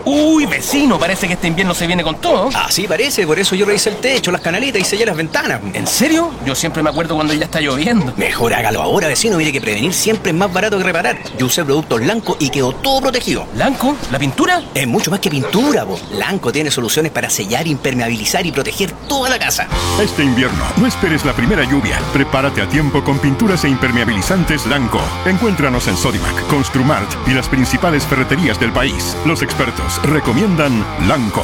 Uy, vecino, parece que este invierno se viene con todo. Así parece, por eso yo revisé el techo, las canaletas y sellé las ventanas. ¿En serio? Yo siempre me acuerdo cuando ya está lloviendo. Mejor hágalo ahora, vecino. Mire que prevenir siempre es más barato que reparar. Yo usé productos Lanco y quedó todo protegido. ¿Lanco? ¿La pintura? Es mucho más que pintura, po. Lanco tiene soluciones para sellar, impermeabilizar y proteger toda la casa. Este invierno, no esperes la primera lluvia. Prepárate a tiempo con pinturas e impermeabilizantes Lanco. Encuéntranos en Sodimac, Construmart y las principales ferreterías del país. Los expertos recomiendan Lanco.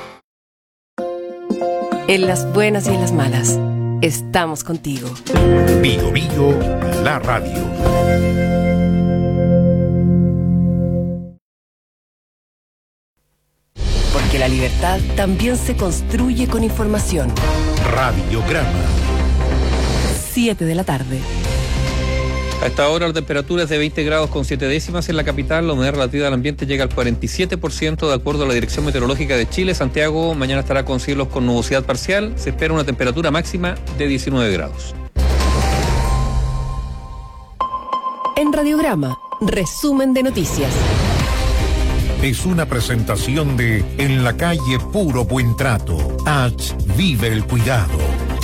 En las buenas y en las malas, estamos contigo. Bio Bio, la radio. Porque la libertad también se construye con información. Radiograma. 7 de la tarde. A esta hora la temperatura es de 20 grados con 7 décimas en la capital. La humedad relativa del ambiente llega al 47% de acuerdo a la Dirección Meteorológica de Chile. Santiago mañana estará con cielos con nubosidad parcial. Se espera una temperatura máxima de 19 grados. En Radiograma, resumen de noticias. Es una presentación de En la calle Puro Buen Trato. H. Vive el cuidado.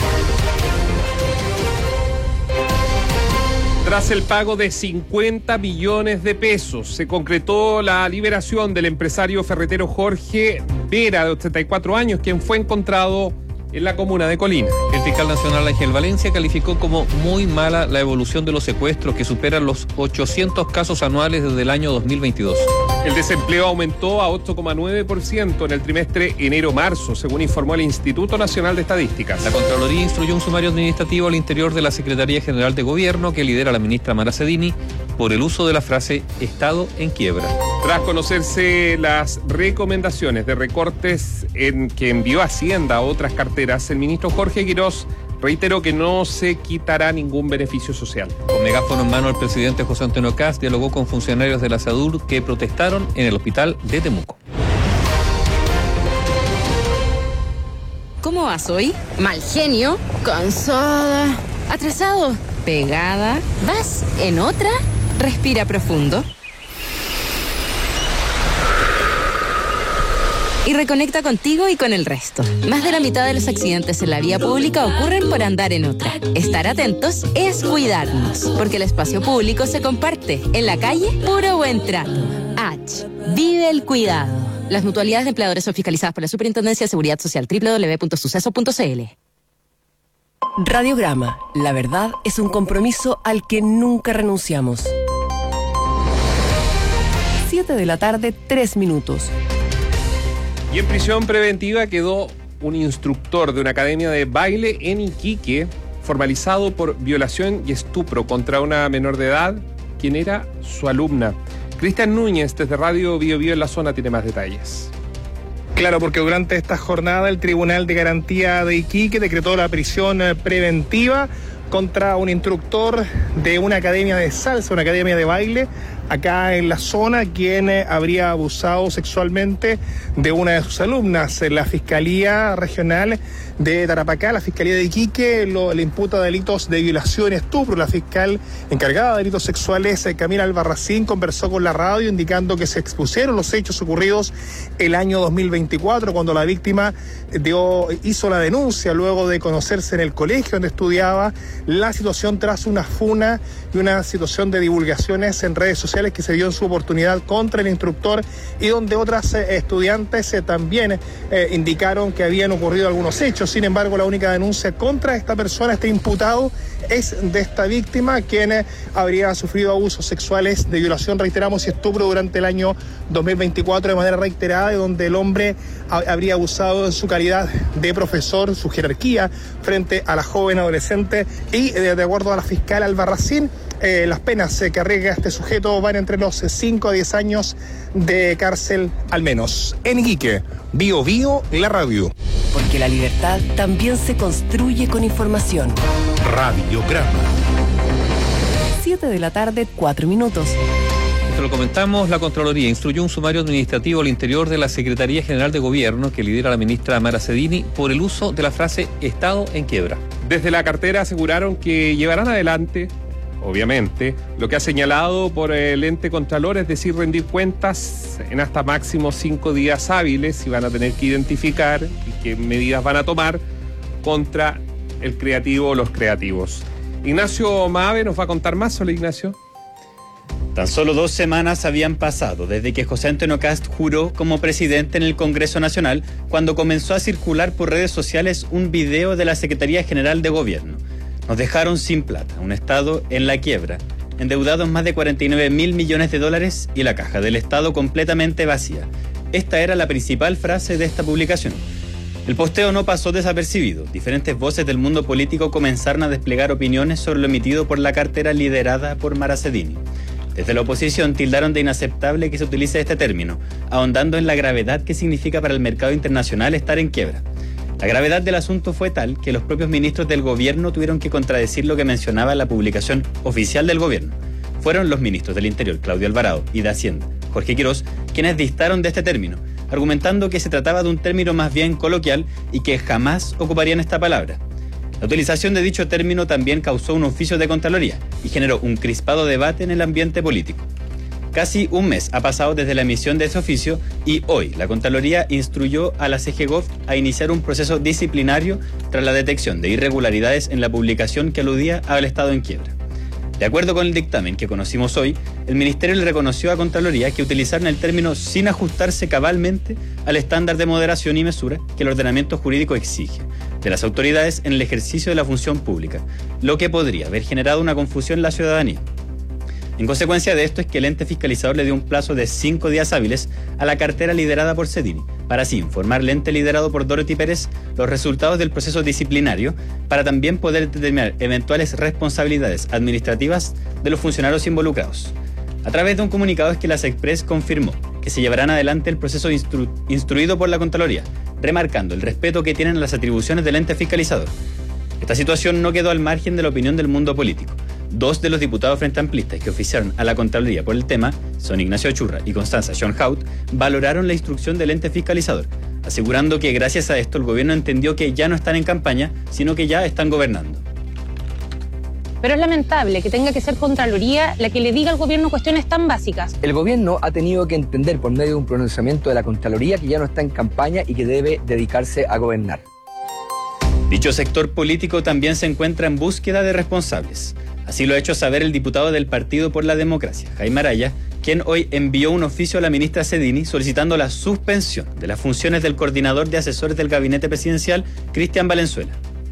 Tras el pago de 50 millones de pesos, se concretó la liberación del empresario ferretero Jorge Vera, de 84 años, quien fue encontrado en la comuna de Colina. El fiscal nacional Ángel Valencia calificó como muy mala la evolución de los secuestros, que superan los 800 casos anuales desde el año 2022. El desempleo aumentó a 8,9% en el trimestre enero-marzo, según informó el Instituto Nacional de Estadísticas. La Contraloría instruyó un sumario administrativo al interior de la Secretaría General de Gobierno, que lidera la ministra Mara Cedini, por el uso de la frase Estado en quiebra. Tras conocerse las recomendaciones de recortes en que envió Hacienda a otras carteras, el ministro Jorge Quirós reiteró que no se quitará ningún beneficio social. Con megáfono en mano, el presidente José Antonio Kast dialogó con funcionarios de la SADUR que protestaron en el hospital de Temuco. ¿Cómo vas hoy? Mal genio, cansada, atrasado, pegada. ¿Vas en otra? Respira profundo. Y reconecta contigo y con el resto. Más de la mitad de los accidentes en la vía pública ocurren por andar en otra. Estar atentos es cuidarnos, porque el espacio público se comparte. En la calle, puro buen trato. H. Vive el cuidado. Las mutualidades de empleadores son fiscalizadas por la Superintendencia de Seguridad Social. www.suceso.cl. Radiograma, la verdad es un compromiso al que nunca renunciamos. 7 de la tarde, 3 minutos. Y en prisión preventiva quedó un instructor de una academia de baile en Iquique, formalizado por violación y estupro contra una menor de edad, quien era su alumna. Cristian Núñez, desde Radio Bio Bio en la zona, tiene más detalles. Claro, porque durante esta jornada el Tribunal de Garantía de Iquique decretó la prisión preventiva contra un instructor de una academia de salsa, una academia de baile, acá en la zona, quien habría abusado sexualmente de una de sus alumnas. La Fiscalía Regional de Tarapacá, la Fiscalía de Iquique, le imputa delitos de violación y estupro. La fiscal encargada de delitos sexuales, Camila Albarracín, conversó con la radio indicando que se expusieron los hechos ocurridos el año 2024, cuando la víctima hizo la denuncia luego de conocerse en el colegio donde estudiaba la situación tras una funa y una situación de divulgaciones en redes sociales que se dio en su oportunidad contra el instructor, y donde otras estudiantes también indicaron que habían ocurrido algunos hechos. Sin embargo, la única denuncia contra esta persona, este imputado, es de esta víctima, quien habría sufrido abusos sexuales de violación, reiteramos, y estupro durante el año 2024 de manera reiterada, y donde el hombre habría abusado en su calidad de profesor, su jerarquía frente a la joven adolescente. Y de acuerdo a la fiscal Albarracín, las penas que arriesga este sujeto van entre los 5 a 10 años de cárcel al menos. En Iquique, Bio Bio, la radio. Porque la libertad también se construye con información. Radiograma. 7 de la tarde, 4 minutos. Esto lo comentamos. La Contraloría instruyó un sumario administrativo al interior de la Secretaría General de Gobierno, que lidera la ministra Mara Cedini, por el uso de la frase Estado en quiebra. Desde la cartera aseguraron que llevarán adelante obviamente, lo que ha señalado por el ente Contralor, es decir, rendir cuentas en hasta máximo 5 días hábiles, y van a tener que identificar y qué medidas van a tomar contra el creativo o los creativos. Ignacio Maave nos va a contar más. Hola, Ignacio. Tan solo 2 semanas habían pasado desde que José Antonio Kast juró como presidente en el Congreso Nacional, cuando comenzó a circular por redes sociales un video de la Secretaría General de Gobierno. Nos dejaron sin plata, un Estado en la quiebra, endeudados más de 49.000 millones de dólares y la caja del Estado completamente vacía. Esta era la principal frase de esta publicación. El posteo no pasó desapercibido. Diferentes voces del mundo político comenzaron a desplegar opiniones sobre lo emitido por la cartera liderada por Mara Cedini. Desde la oposición tildaron de inaceptable que se utilice este término, ahondando en la gravedad que significa para el mercado internacional estar en quiebra. La gravedad del asunto fue tal que los propios ministros del gobierno tuvieron que contradecir lo que mencionaba la publicación oficial del gobierno. Fueron los ministros del Interior, Claudio Alvarado, y de Hacienda, Jorge Quirós, quienes distaron de este término, argumentando que se trataba de un término más bien coloquial y que jamás ocuparían esta palabra. La utilización de dicho término también causó un oficio de Contraloría y generó un crispado debate en el ambiente político. Casi un mes ha pasado desde la emisión de ese oficio y hoy la Contraloría instruyó a la CGGOV a iniciar un proceso disciplinario tras la detección de irregularidades en la publicación que aludía al Estado en quiebra. De acuerdo con el dictamen que conocimos hoy, el Ministerio le reconoció a Contraloría que utilizaron el término sin ajustarse cabalmente al estándar de moderación y mesura que el ordenamiento jurídico exige de las autoridades en el ejercicio de la función pública, lo que podría haber generado una confusión en la ciudadanía. En consecuencia de esto es que el ente fiscalizador le dio un plazo de 5 días hábiles a la cartera liderada por Cedini, para así informar al ente liderado por Dorothy Pérez los resultados del proceso disciplinario, para también poder determinar eventuales responsabilidades administrativas de los funcionarios involucrados. A través de un comunicado es que la Sexpress confirmó que se llevarán adelante el proceso instruido por la Contraloría, remarcando el respeto que tienen las atribuciones del ente fiscalizador. Esta situación no quedó al margen de la opinión del mundo político. 2 de los diputados frente amplistas que oficiaron a la Contraloría por el tema, son Ignacio Churra y Constanza Schoenhaut, valoraron la instrucción del ente fiscalizador, asegurando que gracias a esto el gobierno entendió que ya no están en campaña, sino que ya están gobernando. Pero es lamentable que tenga que ser Contraloría la que le diga al gobierno cuestiones tan básicas. El gobierno ha tenido que entender por medio de un pronunciamiento de la Contraloría que ya no está en campaña y que debe dedicarse a gobernar. Dicho sector político también se encuentra en búsqueda de responsables. Así lo ha hecho saber el diputado del Partido por la Democracia, Jaime Araya, quien hoy envió un oficio a la ministra Cedini solicitando la suspensión de las funciones del coordinador de asesores del gabinete presidencial, Cristian Valenzuela.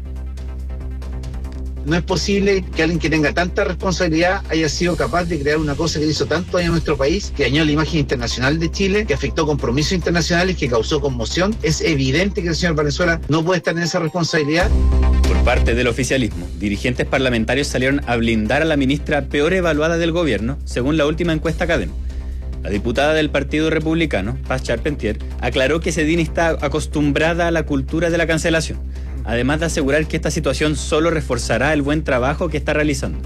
No es posible que alguien que tenga tanta responsabilidad haya sido capaz de crear una cosa que hizo tanto daño a nuestro país, que dañó la imagen internacional de Chile, que afectó compromisos internacionales, que causó conmoción. Es evidente que el señor Valenzuela no puede estar en esa responsabilidad. Por parte del oficialismo, dirigentes parlamentarios salieron a blindar a la ministra peor evaluada del gobierno, según la última encuesta Cadem. La diputada del Partido Republicano, Paz Charpentier, aclaró que Cedini está acostumbrada a la cultura de la cancelación, además de asegurar que esta situación solo reforzará el buen trabajo que está realizando.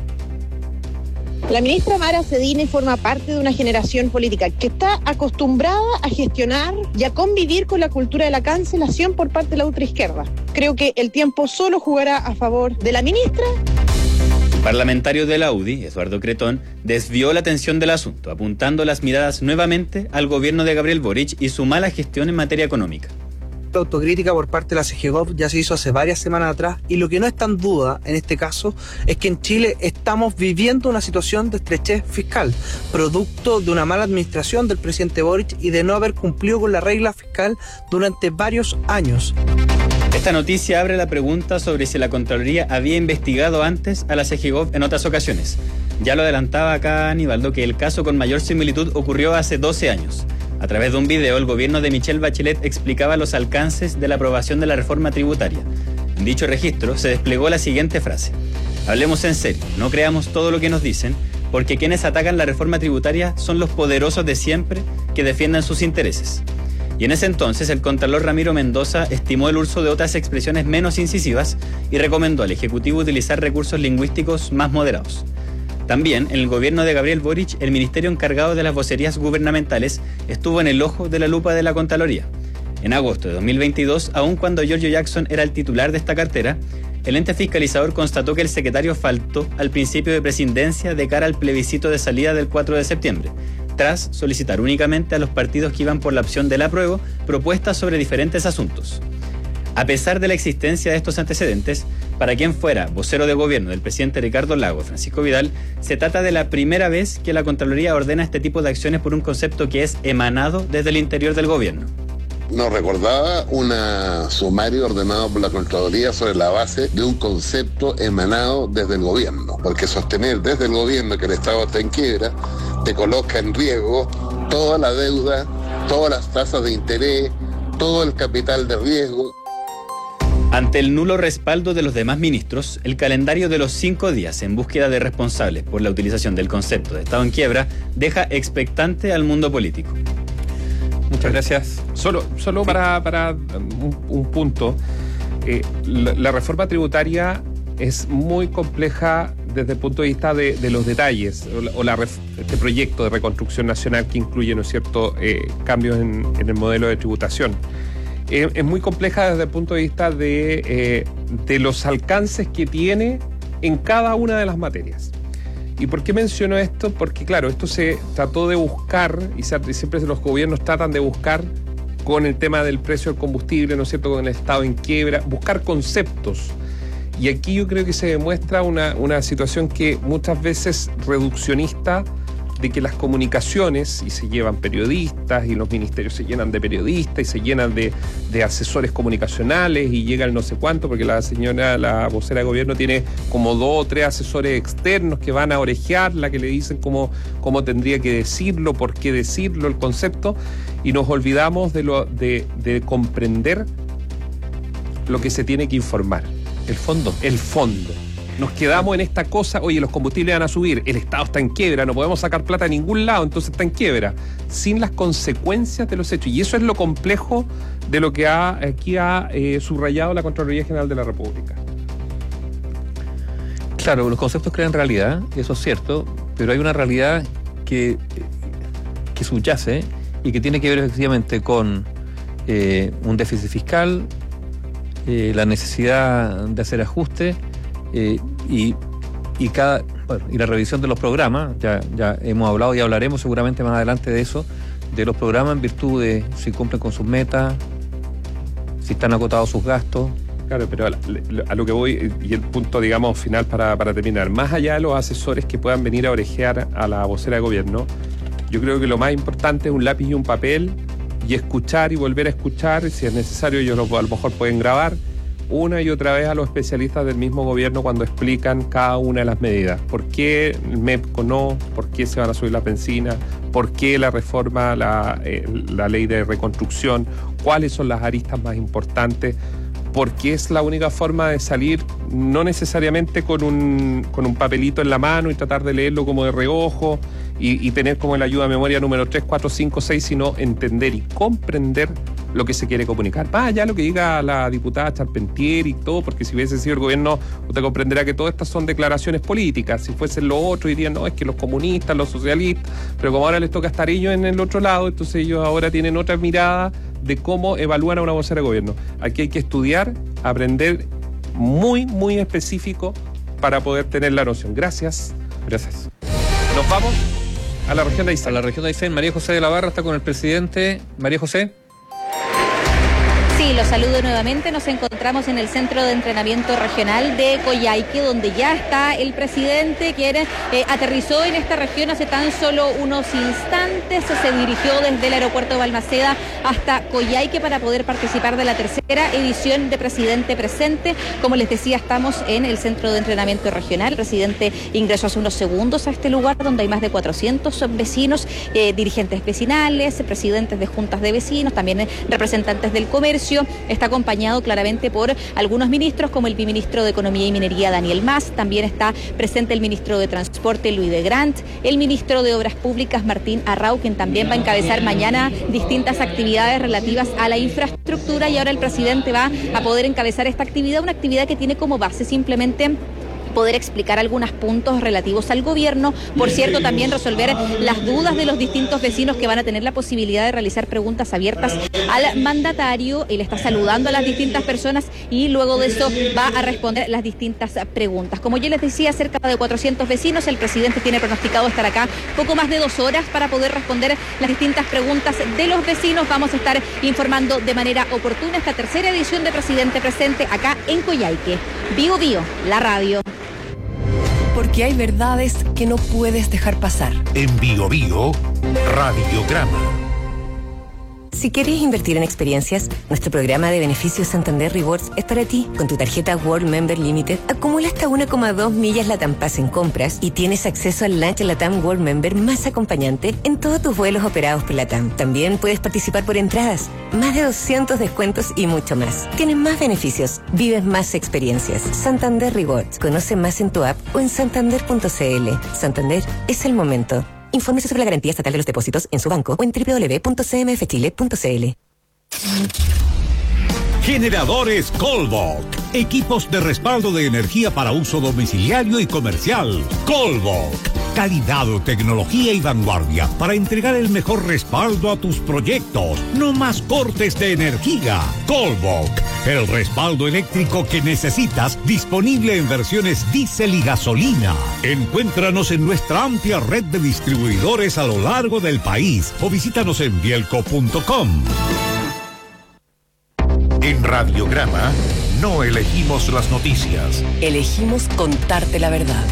La ministra Mara Cedini forma parte de una generación política que está acostumbrada a gestionar y a convivir con la cultura de la cancelación por parte de la ultraizquierda. Creo que el tiempo solo jugará a favor de la ministra. El parlamentario de la UDI, Eduardo Cretón, desvió la atención del asunto, apuntando las miradas nuevamente al gobierno de Gabriel Boric y su mala gestión en materia económica. La autocrítica por parte de la CGGOV ya se hizo hace varias semanas atrás y lo que no está en duda en este caso es que en Chile estamos viviendo una situación de estrechez fiscal, producto de una mala administración del presidente Boric y de no haber cumplido con la regla fiscal durante varios años. Esta noticia abre la pregunta sobre si la Contraloría había investigado antes a la CGGOV en otras ocasiones. Ya lo adelantaba acá Aníbaldo que el caso con mayor similitud ocurrió hace 12 años. A través de un video, el gobierno de Michelle Bachelet explicaba los alcances de la aprobación de la reforma tributaria. En dicho registro se desplegó la siguiente frase: hablemos en serio, no creamos todo lo que nos dicen, porque quienes atacan la reforma tributaria son los poderosos de siempre que defiendan sus intereses. Y en ese entonces el contralor Ramiro Mendoza estimó el uso de otras expresiones menos incisivas y recomendó al Ejecutivo utilizar recursos lingüísticos más moderados. También, en el gobierno de Gabriel Boric, el ministerio encargado de las vocerías gubernamentales estuvo en el ojo de la lupa de la Contraloría. En agosto de 2022, aun cuando Giorgio Jackson era el titular de esta cartera, el ente fiscalizador constató que el secretario faltó al principio de presidencia de cara al plebiscito de salida del 4 de septiembre, tras solicitar únicamente a los partidos que iban por la opción del apruebo propuestas sobre diferentes asuntos. A pesar de la existencia de estos antecedentes, para quien fuera vocero de gobierno del presidente Ricardo Lagos, Francisco Vidal, se trata de la primera vez que la Contraloría ordena este tipo de acciones por un concepto que es emanado desde el interior del gobierno. Nos recordaba un sumario ordenado por la Contraloría sobre la base de un concepto emanado desde el gobierno, porque sostener desde el gobierno que el Estado está en quiebra te coloca en riesgo toda la deuda, todas las tasas de interés, todo el capital de riesgo. Ante el nulo respaldo de los demás ministros, el calendario de los 5 días en búsqueda de responsables por la utilización del concepto de Estado en quiebra deja expectante al mundo político. Muchas gracias. Solo para un punto. La reforma tributaria es muy compleja desde el punto de vista de los detalles, este proyecto de reconstrucción nacional que incluye, ¿no es cierto?, cambios en el modelo de tributación. Es muy compleja desde el punto de vista de los alcances que tiene en cada una de las materias. ¿Y por qué menciono esto? Porque, claro, esto se trató de buscar, y siempre los gobiernos tratan de buscar con el tema del precio del combustible, ¿no es cierto?, con el Estado en quiebra, buscar conceptos. Y aquí yo creo que se demuestra una situación que muchas veces reduccionista, de que las comunicaciones, y se llevan periodistas, y los ministerios se llenan de periodistas, y se llenan de asesores comunicacionales, y llega el no sé cuánto, porque la vocera de gobierno tiene como 2 o 3 asesores externos que van a orejearla, que le dicen cómo tendría que decirlo, por qué decirlo, el concepto, y nos olvidamos de comprender lo que se tiene que informar. El fondo. Nos quedamos en esta cosa, oye, los combustibles van a subir, el Estado está en quiebra, no podemos sacar plata de ningún lado, entonces está en quiebra, sin las consecuencias de los hechos. Y eso es lo complejo de lo que aquí ha subrayado la Contraloría General de la República. Claro, los conceptos crean realidad, eso es cierto, pero hay una realidad que subyace y que tiene que ver efectivamente con un déficit fiscal, la necesidad de hacer ajustes, y la revisión de los programas. Ya hemos hablado y hablaremos seguramente más adelante de eso, de los programas en virtud de si cumplen con sus metas, si están acotados sus gastos. Claro, pero a lo que voy, y el punto, digamos, final para terminar, más allá de los asesores que puedan venir a orejear a la vocera de gobierno, yo creo que lo más importante es un lápiz y un papel, y escuchar y volver a escuchar, si es necesario ellos a lo mejor pueden grabar una y otra vez a los especialistas del mismo gobierno cuando explican cada una de las medidas. ¿Por qué el MEPCO no? ¿Por qué se van a subir la benzina? ¿Por qué la reforma, la ley de reconstrucción? ¿Cuáles son las aristas más importantes? Porque es la única forma de salir, no necesariamente con un papelito en la mano y tratar de leerlo como de reojo y tener como la ayuda a memoria número 3, 4, 5, 6, sino entender y comprender lo que se quiere comunicar. Más allá de lo que diga la diputada Charpentier y todo, porque si hubiese sido el gobierno, usted comprenderá que todas estas son declaraciones políticas. Si fuesen los otros, dirían, no, es que los comunistas, los socialistas, pero como ahora les toca estar ellos en el otro lado, entonces ellos ahora tienen otra mirada de cómo evalúan a una vocera de gobierno. Aquí hay que estudiar, aprender muy, muy específico para poder tener la noción. Gracias. Nos vamos a la región de Aysén. A la región de Aysén. María José de la Barra está con el presidente. María José. Sí, los saludo nuevamente. Nos encontramos en el Centro de Entrenamiento Regional de Coyhaique, donde ya está el presidente, quien aterrizó en esta región hace tan solo unos instantes. Se dirigió desde el aeropuerto de Balmaceda hasta Coyhaique para poder participar de la tercera edición de Presidente Presente. Como les decía, estamos en el Centro de Entrenamiento Regional. El presidente ingresó hace unos segundos a este lugar donde hay más de 400 vecinos, dirigentes vecinales, presidentes de juntas de vecinos, también representantes del comercio. Está acompañado claramente por algunos ministros, como el viceministro de Economía y Minería, Daniel Mas. También está presente el ministro de Transporte, Luis de Grant, el ministro de Obras Públicas, Martín Arrau, quien también va a encabezar mañana distintas actividades relativas a la infraestructura, y ahora el presidente va a poder encabezar esta actividad, una actividad que tiene como base simplemente poder explicar algunos puntos relativos al gobierno. Por cierto, también resolver las dudas de los distintos vecinos que van a tener la posibilidad de realizar preguntas abiertas al mandatario. Él está saludando a las distintas personas y luego de eso va a responder las distintas preguntas. Como ya les decía, cerca de 400 vecinos. El presidente tiene pronosticado estar acá poco más de 2 horas para poder responder las distintas preguntas de los vecinos. Vamos a estar informando de manera oportuna esta tercera edición de Presidente Presente acá en Coyhaique. Bio Bio, la radio. Porque hay verdades que no puedes dejar pasar. En Bio Bio, Radiograma. Si quieres invertir en experiencias, nuestro programa de beneficios Santander Rewards es para ti. Con tu tarjeta World Member Limited, acumula hasta 1,2 millas LATAM Pass en compras y tienes acceso al lunch LATAM World Member más acompañante en todos tus vuelos operados por LATAM. También puedes participar por entradas, más de 200 descuentos y mucho más. Tienes más beneficios, vives más experiencias. Santander Rewards. Conoce más en tu app o en santander.cl. Santander es el momento. Infórmese sobre la garantía estatal de los depósitos en su banco o en www.cmfchile.cl. Generadores Colvolk. Equipos de respaldo de energía para uso domiciliario y comercial. Colvolk. Calidad, tecnología y vanguardia para entregar el mejor respaldo a tus proyectos. No más cortes de energía. Colvolk. El respaldo eléctrico que necesitas, disponible en versiones diésel y gasolina. Encuéntranos en nuestra amplia red de distribuidores a lo largo del país o visítanos en bielco.com. En Radiograma, no elegimos las noticias. Elegimos contarte la verdad.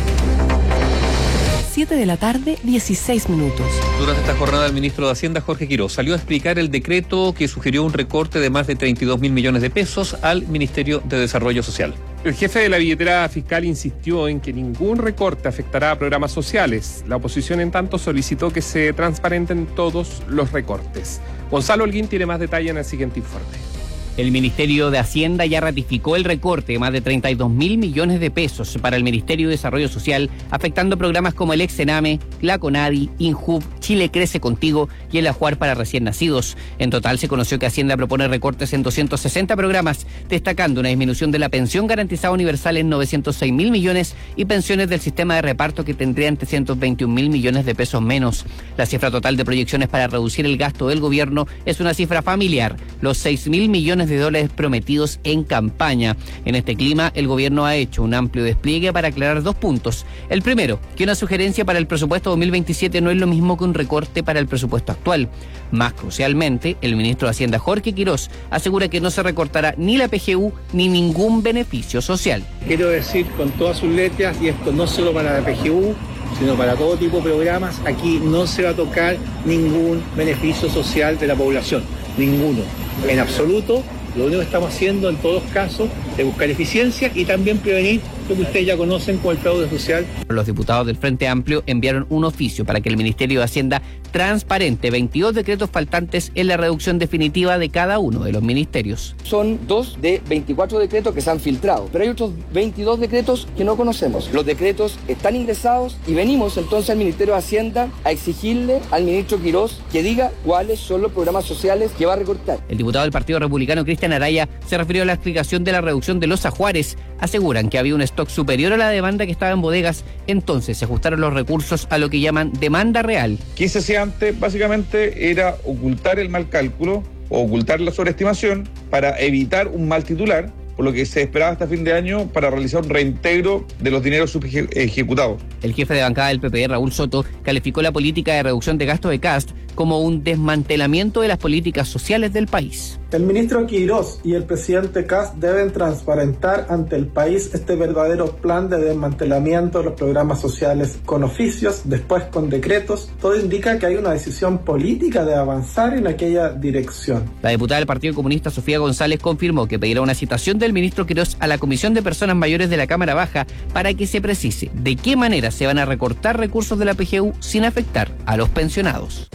7 de la tarde, 16 minutos. Durante esta jornada, el ministro de Hacienda, Jorge Quirós, salió a explicar el decreto que sugirió un recorte de más de 32.000 millones de pesos al Ministerio de Desarrollo Social. El jefe de la billetera fiscal insistió en que ningún recorte afectará a programas sociales. La oposición, en tanto, solicitó que se transparenten todos los recortes. Gonzalo Holguín tiene más detalle en el siguiente informe. El Ministerio de Hacienda ya ratificó el recorte de más de 32.000 millones de pesos para el Ministerio de Desarrollo Social, afectando programas como el Exename, la CONADI, INJUV, Chile Crece Contigo y el Ajuar para recién nacidos. En total se conoció que Hacienda propone recortes en 260 programas, destacando una disminución de la pensión garantizada universal en 906.000 millones y pensiones del sistema de reparto que tendrían 321.000 millones de pesos menos. La cifra total de proyecciones para reducir el gasto del gobierno es una cifra familiar, los 6.000 millones de dólares prometidos en campaña. En este clima, el gobierno ha hecho un amplio despliegue para aclarar 2 puntos. El primero, que una sugerencia para el presupuesto 2027 no es lo mismo que un recorte para el presupuesto actual. Más crucialmente, el ministro de Hacienda, Jorge Quirós, asegura que no se recortará ni la PGU ni ningún beneficio social. Quiero decir con todas sus letras, y esto no solo para la PGU, sino para todo tipo de programas, aquí no se va a tocar ningún beneficio social de la población, ninguno, en absoluto. Lo único que estamos haciendo en todos los casos es buscar eficiencia y también prevenir lo que ustedes ya conocen como el fraude social. Los diputados del Frente Amplio enviaron un oficio para que el Ministerio de Hacienda transparente 22 decretos faltantes en la reducción definitiva de cada uno de los ministerios. Son 2 de 24 decretos que se han filtrado, pero hay otros 22 decretos que no conocemos. Los decretos están ingresados y venimos entonces al Ministerio de Hacienda a exigirle al ministro Quirós que diga cuáles son los programas sociales que va a recortar. El diputado del Partido Republicano, Cristian Araya, se refirió a la explicación de la reducción de los ajuares. Aseguran que había un stock superior a la demanda que estaba en bodegas, entonces se ajustaron los recursos a lo que llaman demanda real. ¿Qué se hacía antes? Básicamente era ocultar el mal cálculo o ocultar la sobreestimación para evitar un mal titular, por lo que se esperaba hasta fin de año para realizar un reintegro de los dineros subejecutados. El jefe de bancada del PP, Raúl Soto, calificó la política de reducción de gasto de Kast como un desmantelamiento de las políticas sociales del país. El ministro Quirós y el presidente Kast deben transparentar ante el país este verdadero plan de desmantelamiento de los programas sociales con oficios, después con decretos. Todo indica que hay una decisión política de avanzar en aquella dirección. La diputada del Partido Comunista, Sofía González, confirmó que pedirá una citación del ministro Quirós a la Comisión de Personas Mayores de la Cámara Baja para que se precise de qué manera se van a recortar recursos de la PGU sin afectar a los pensionados.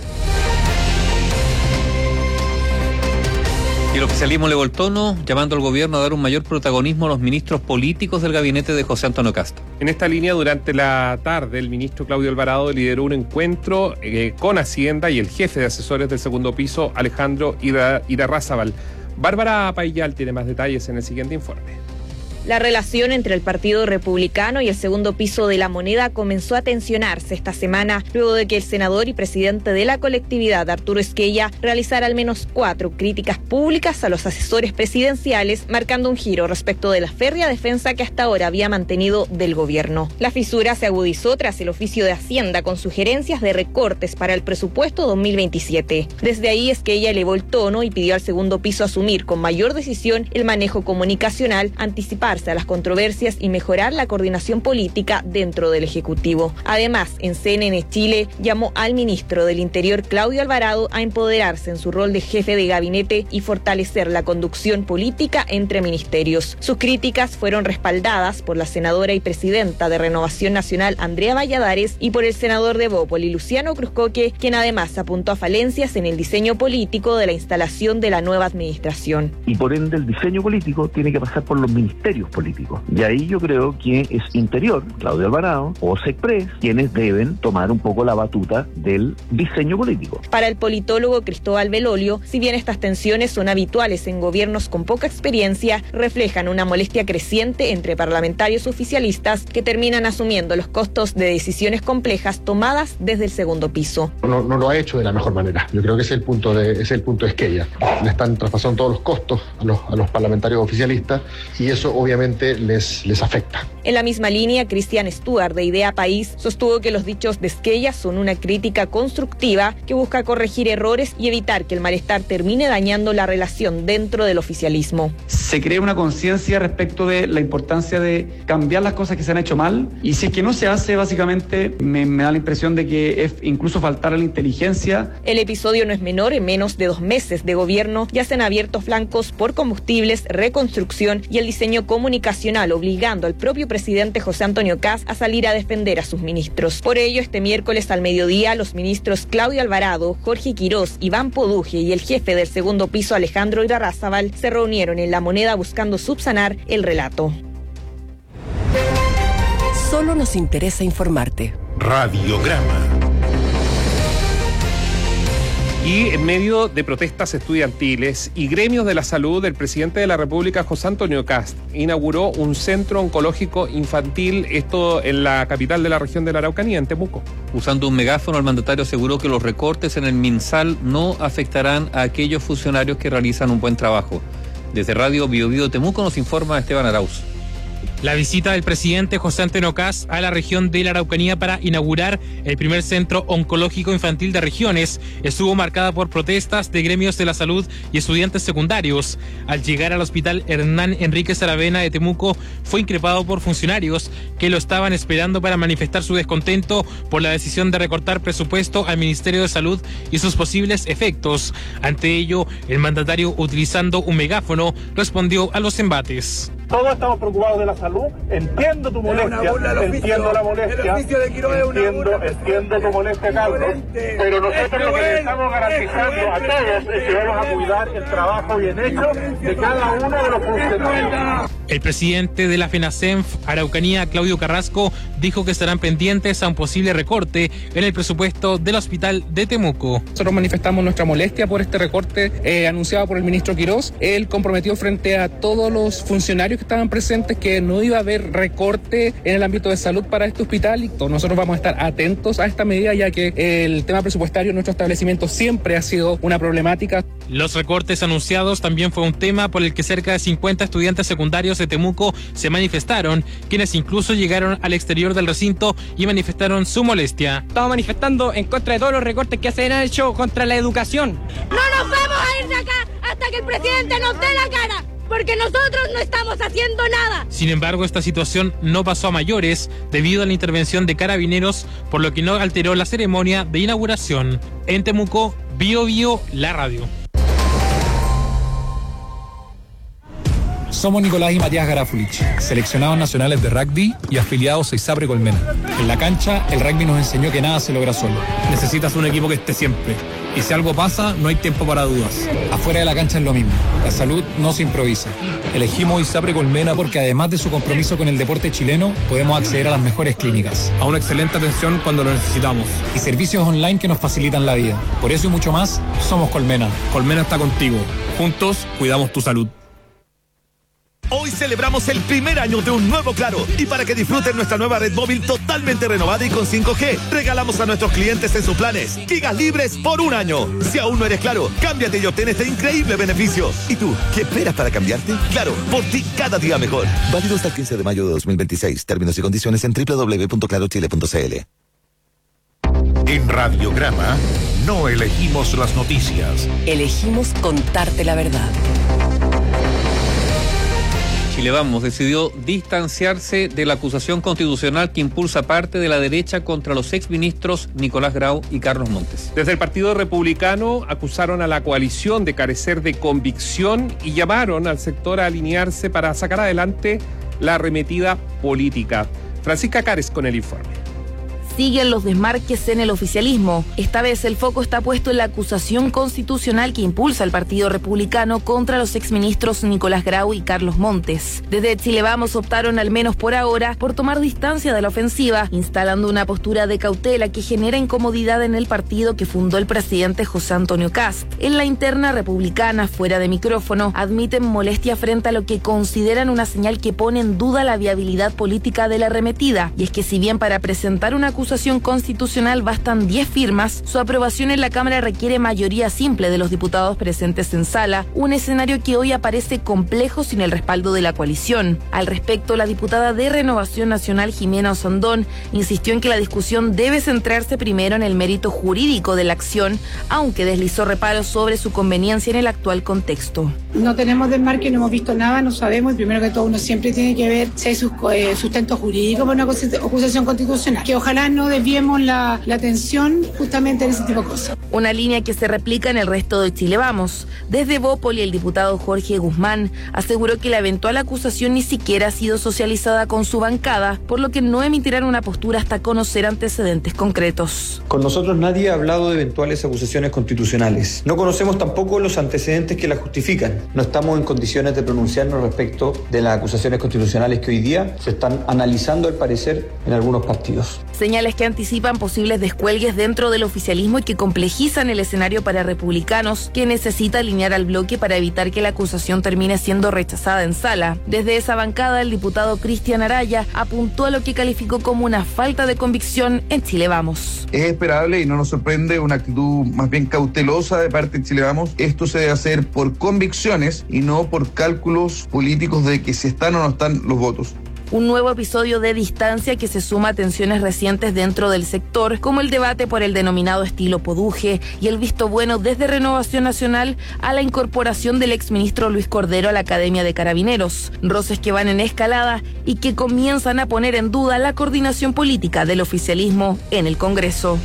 Y el oficialismo elevó el tono, llamando al gobierno a dar un mayor protagonismo a los ministros políticos del gabinete de José Antonio Kast. En esta línea, durante la tarde, el ministro Claudio Alvarado lideró un encuentro con Hacienda y el jefe de asesores del segundo piso, Alejandro Irarrázaval. Bárbara Paillal tiene más detalles en el siguiente informe. La relación entre el Partido Republicano y el segundo piso de la Moneda comenzó a tensionarse esta semana, luego de que el senador y presidente de la colectividad, Arturo Esquella, realizara al menos 4 críticas públicas a los asesores presidenciales, marcando un giro respecto de la férrea defensa que hasta ahora había mantenido del gobierno. La fisura se agudizó tras el oficio de Hacienda con sugerencias de recortes para el presupuesto 2027. Desde ahí, Esquella elevó el tono y pidió al segundo piso asumir con mayor decisión el manejo comunicacional, anticiparse a las controversias y mejorar la coordinación política dentro del Ejecutivo. Además, en CNN Chile llamó al ministro del Interior, Claudio Alvarado, a empoderarse en su rol de jefe de gabinete y fortalecer la conducción política entre ministerios. Sus críticas fueron respaldadas por la senadora y presidenta de Renovación Nacional, Andrea Valladares, y por el senador de Bópoli, Luciano Cruzcoque, quien además apuntó a falencias en el diseño político de la instalación de la nueva administración. Y por ende el diseño político tiene que pasar por los ministerios políticos. Y ahí yo creo que es Interior, Claudio Alvarado, o SECPRES, quienes deben tomar un poco la batuta del diseño político. Para el politólogo Cristóbal Belolio, si bien estas tensiones son habituales en gobiernos con poca experiencia, reflejan una molestia creciente entre parlamentarios oficialistas que terminan asumiendo los costos de decisiones complejas tomadas desde el segundo piso. No lo ha hecho de la mejor manera. Yo creo que ese es el punto de Esquella. Le están traspasando todos los costos a los parlamentarios oficialistas y eso obviamente les afecta. En la misma línea, Cristian Stuart, de Idea País, sostuvo que los dichos de Esquella son una crítica constructiva que busca corregir errores y evitar que el malestar termine dañando la relación dentro del oficialismo. Se crea una conciencia respecto de la importancia de cambiar las cosas que se han hecho mal, y si es que no se hace, básicamente me da la impresión de que es incluso faltar a la inteligencia. El episodio no es menor. En menos de 2 meses de gobierno ya se han abierto flancos por combustibles, reconstrucción y el diseño comunicacional, obligando al propio presidente José Antonio Kast a salir a defender a sus ministros. Por ello, este miércoles al mediodía, los ministros Claudio Alvarado, Jorge Quirós, Iván Poduje y el jefe del segundo piso, Alejandro Irarrázaval, se reunieron en La Moneda buscando subsanar el relato. Solo nos interesa informarte. Radiograma. Y en medio de protestas estudiantiles y gremios de la salud, el presidente de la República, José Antonio Kast, inauguró un centro oncológico infantil, esto en la capital de la región de la Araucanía, en Temuco. Usando un megáfono, el mandatario aseguró que los recortes en el MinSal no afectarán a aquellos funcionarios que realizan un buen trabajo. Desde Radio Bio Bio Temuco nos informa Esteban Arauz. La visita del presidente José Antonio Kast a la región de la Araucanía para inaugurar el primer centro oncológico infantil de regiones estuvo marcada por protestas de gremios de la salud y estudiantes secundarios. Al llegar al hospital Hernán Enríquez Aravena de Temuco, fue increpado por funcionarios que lo estaban esperando para manifestar su descontento por la decisión de recortar presupuesto al Ministerio de Salud y sus posibles efectos. Ante ello, el mandatario, utilizando un megáfono, respondió a los embates. Todos estamos preocupados de la salud. Entiendo tu molestia, entiendo la molestia, entiendo tu molestia, Carlos, pero nosotros lo que le estamos garantizando a todos es que vamos a cuidar el trabajo bien hecho de cada uno de los funcionarios. El presidente de la FENACENF Araucanía, Claudio Carrasco, dijo que estarán pendientes a un posible recorte en el presupuesto del hospital de Temuco. Nosotros manifestamos nuestra molestia por este recorte anunciado por el ministro Quirós. Él comprometió frente a todos los funcionarios que estaban presentes que no iba a haber recorte en el ámbito de salud para este hospital, y nosotros vamos a estar atentos a esta medida, ya que el tema presupuestario en nuestro establecimiento siempre ha sido una problemática. Los recortes anunciados también fue un tema por el que cerca de 50 estudiantes secundarios de Temuco se manifestaron, quienes incluso llegaron al exterior del recinto y manifestaron su molestia. Estamos manifestando en contra de todos los recortes que se han hecho contra la educación. No nos vamos a ir de acá hasta que el presidente nos dé la cara, porque nosotros no estamos haciendo nada. Sin embargo, esta situación no pasó a mayores debido a la intervención de carabineros, por lo que no alteró la ceremonia de inauguración. En Temuco, Bio Bio, la radio. Somos Nicolás y Matías Garafulich, seleccionados nacionales de rugby y afiliados a ISAPRE Colmena. En la cancha, el rugby nos enseñó que nada se logra solo. Necesitas un equipo que esté siempre. Y si algo pasa, no hay tiempo para dudas. Afuera de la cancha es lo mismo. La salud no se improvisa. Elegimos ISAPRE Colmena porque además de su compromiso con el deporte chileno, podemos acceder a las mejores clínicas, a una excelente atención cuando lo necesitamos y servicios online que nos facilitan la vida. Por eso y mucho más, somos Colmena. Colmena está contigo. Juntos, cuidamos tu salud. Hoy celebramos el primer año de un nuevo Claro. Y para que disfruten nuestra nueva red móvil totalmente renovada y con 5G, regalamos a nuestros clientes en sus planes gigas libres por un año. Si aún no eres Claro, cámbiate y obtén este increíble beneficio. ¿Y tú, qué esperas para cambiarte? Claro, por ti cada día mejor. Válido hasta el 15 de mayo de 2026. Términos y condiciones en www.clarochile.cl. En Radiograma no elegimos las noticias. Elegimos contarte la verdad. Chile Vamos decidió distanciarse de la acusación constitucional que impulsa parte de la derecha contra los exministros Nicolás Grau y Carlos Montes. Desde el Partido Republicano acusaron a la coalición de carecer de convicción y llamaron al sector a alinearse para sacar adelante la arremetida política. Francisca Cares con el informe. Siguen los desmarques en el oficialismo. Esta vez el foco está puesto en la acusación constitucional que impulsa el Partido Republicano contra los exministros Nicolás Grau y Carlos Montes. Desde Chile Vamos optaron, al menos por ahora, por tomar distancia de la ofensiva, instalando una postura de cautela que genera incomodidad en el partido que fundó el presidente José Antonio Kast. En la interna republicana, fuera de micrófono, admiten molestia frente a lo que consideran una señal que pone en duda la viabilidad política de la arremetida. Y es que si bien para presentar una acusación constitucional bastan 10 firmas, su aprobación en la Cámara requiere mayoría simple de los diputados presentes en sala, un escenario que hoy aparece complejo sin el respaldo de la coalición. Al respecto, la diputada de Renovación Nacional, Jimena Osandón, insistió en que la discusión debe centrarse primero en el mérito jurídico de la acción, aunque deslizó reparos sobre su conveniencia en el actual contexto. No tenemos desmarque, no hemos visto nada, no sabemos, y primero que todo uno siempre tiene que ver si hay sustento jurídico para una acusación constitucional, que ojalá no desviemos la atención justamente en ese tipo de cosas. Una línea que se replica en el resto de Chile Vamos. Desde Bópoli, el diputado Jorge Guzmán aseguró que la eventual acusación ni siquiera ha sido socializada con su bancada, por lo que no emitirán una postura hasta conocer antecedentes concretos. Con nosotros nadie ha hablado de eventuales acusaciones constitucionales. No conocemos tampoco los antecedentes que las justifican. No estamos en condiciones de pronunciarnos respecto de las acusaciones constitucionales que hoy día se están analizando, al parecer, en algunos partidos. Señales que anticipan posibles descuelgues dentro del oficialismo y que complejizan el escenario para republicanos, que necesita alinear al bloque para evitar que la acusación termine siendo rechazada en sala. Desde esa bancada, el diputado Cristian Araya apuntó a lo que calificó como una falta de convicción en Chile Vamos. Es esperable y no nos sorprende una actitud más bien cautelosa de parte de Chile Vamos. Esto se debe hacer por convicciones y no por cálculos políticos de que si están o no están los votos. Un nuevo episodio de distancia que se suma a tensiones recientes dentro del sector, como el debate por el denominado estilo Poduje y el visto bueno desde Renovación Nacional a la incorporación del exministro Luis Cordero a la Academia de Carabineros. Roces que van en escalada y que comienzan a poner en duda la coordinación política del oficialismo en el Congreso.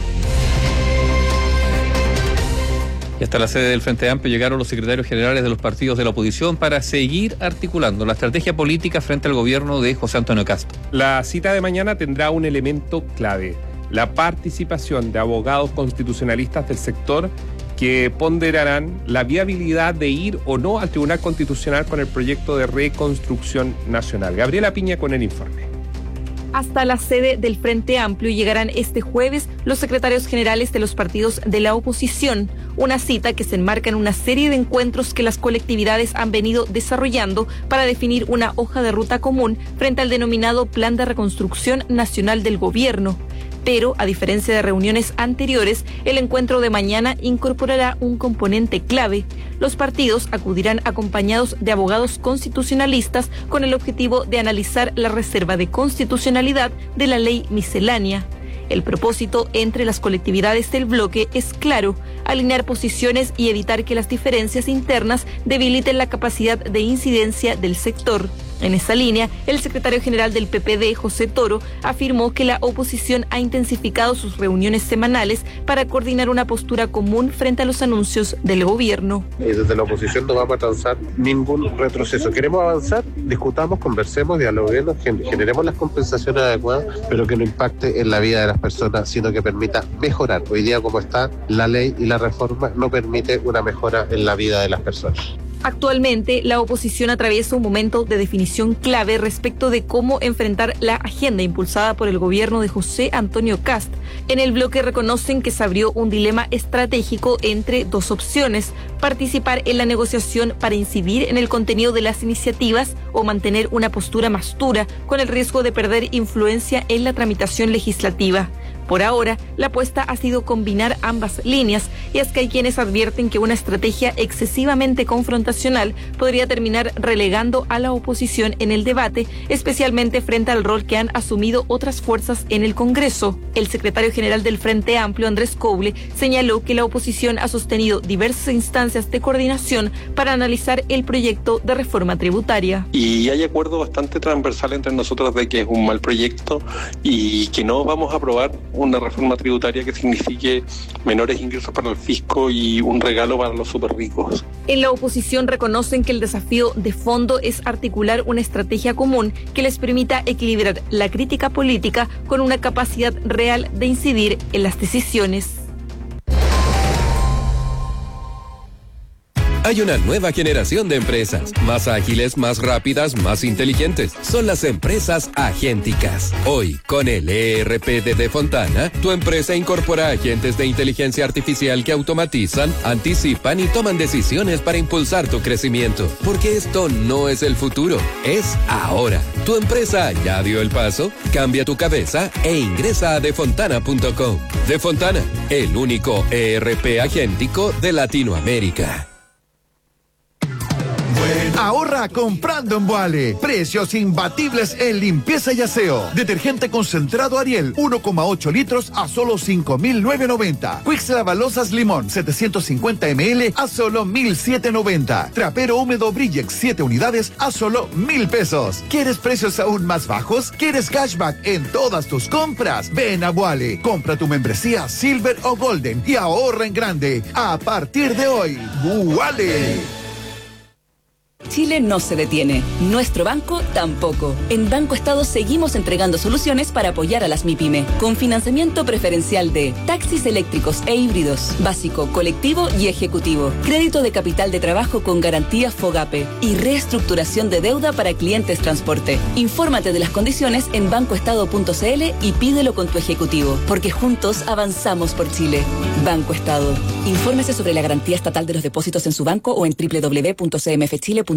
Y hasta la sede del Frente Amplio llegaron los secretarios generales de los partidos de la oposición para seguir articulando la estrategia política frente al gobierno de José Antonio Kast. La cita de mañana tendrá un elemento clave: la participación de abogados constitucionalistas del sector que ponderarán la viabilidad de ir o no al Tribunal Constitucional con el proyecto de reconstrucción nacional. Gabriela Piña con el informe. Hasta la sede del Frente Amplio llegarán este jueves los secretarios generales de los partidos de la oposición, una cita que se enmarca en una serie de encuentros que las colectividades han venido desarrollando para definir una hoja de ruta común frente al denominado Plan de Reconstrucción Nacional del Gobierno. Pero, a diferencia de reuniones anteriores, el encuentro de mañana incorporará un componente clave. Los partidos acudirán acompañados de abogados constitucionalistas con el objetivo de analizar la reserva de constitucionalidad de la ley miscelánea. El propósito entre las colectividades del bloque es claro: alinear posiciones y evitar que las diferencias internas debiliten la capacidad de incidencia del sector. En esa línea, el secretario general del PPD, José Toro, afirmó que la oposición ha intensificado sus reuniones semanales para coordinar una postura común frente a los anuncios del gobierno. Desde la oposición no vamos a transar ningún retroceso. Queremos avanzar, discutamos, conversemos, dialoguemos, generemos las compensaciones adecuadas, pero que no impacte en la vida de las personas, sino que permita mejorar. Hoy día, como está la ley y la reforma, no permite una mejora en la vida de las personas. Actualmente, la oposición atraviesa un momento de definición clave respecto de cómo enfrentar la agenda impulsada por el gobierno de José Antonio Kast. En el bloque reconocen que se abrió un dilema estratégico entre dos opciones: participar en la negociación para incidir en el contenido de las iniciativas o mantener una postura más dura con el riesgo de perder influencia en la tramitación legislativa. Por ahora, la apuesta ha sido combinar ambas líneas, y es que hay quienes advierten que una estrategia excesivamente confrontacional podría terminar relegando a la oposición en el debate, especialmente frente al rol que han asumido otras fuerzas en el Congreso. El secretario general del Frente Amplio, Andrés Couble, señaló que la oposición ha sostenido diversas instancias de coordinación para analizar el proyecto de reforma tributaria. Y hay acuerdo bastante transversal entre nosotros de que es un mal proyecto y que no vamos a aprobar una reforma tributaria que signifique menores ingresos para el fisco y un regalo para los súper ricos. En la oposición reconocen que el desafío de fondo es articular una estrategia común que les permita equilibrar la crítica política con una capacidad real de incidir en las decisiones. Hay una nueva generación de empresas, más ágiles, más rápidas, más inteligentes. Son las empresas agénticas. Hoy, con el ERP de Defontana, tu empresa incorpora agentes de inteligencia artificial que automatizan, anticipan y toman decisiones para impulsar tu crecimiento. Porque esto no es el futuro, es ahora. ¿Tu empresa ya dio el paso? Cambia tu cabeza e ingresa a defontana.com. Defontana, el único ERP agéntico de Latinoamérica. Ahorra comprando en Boale. Precios imbatibles en limpieza y aseo. Detergente concentrado Ariel, 1,8 litros a solo 5.990. Quix Lavalosas Limón, 750 ml a solo 1.790. Trapero húmedo Brillex, 7 unidades a solo 1.000 pesos. ¿Quieres precios aún más bajos? ¿Quieres cashback en todas tus compras? Ven a Boale. Compra tu membresía Silver o Golden y ahorra en grande. A partir de hoy, Boale. Chile no se detiene. Nuestro banco tampoco. En Banco Estado seguimos entregando soluciones para apoyar a las MIPYME, con financiamiento preferencial de taxis eléctricos e híbridos, básico, colectivo y ejecutivo, crédito de capital de trabajo con garantía FOGAPE y reestructuración de deuda para clientes transporte. Infórmate de las condiciones en bancoestado.cl y pídelo con tu ejecutivo, porque juntos avanzamos por Chile. Banco Estado. Infórmese sobre la garantía estatal de los depósitos en su banco o en www.cmfchile.cl.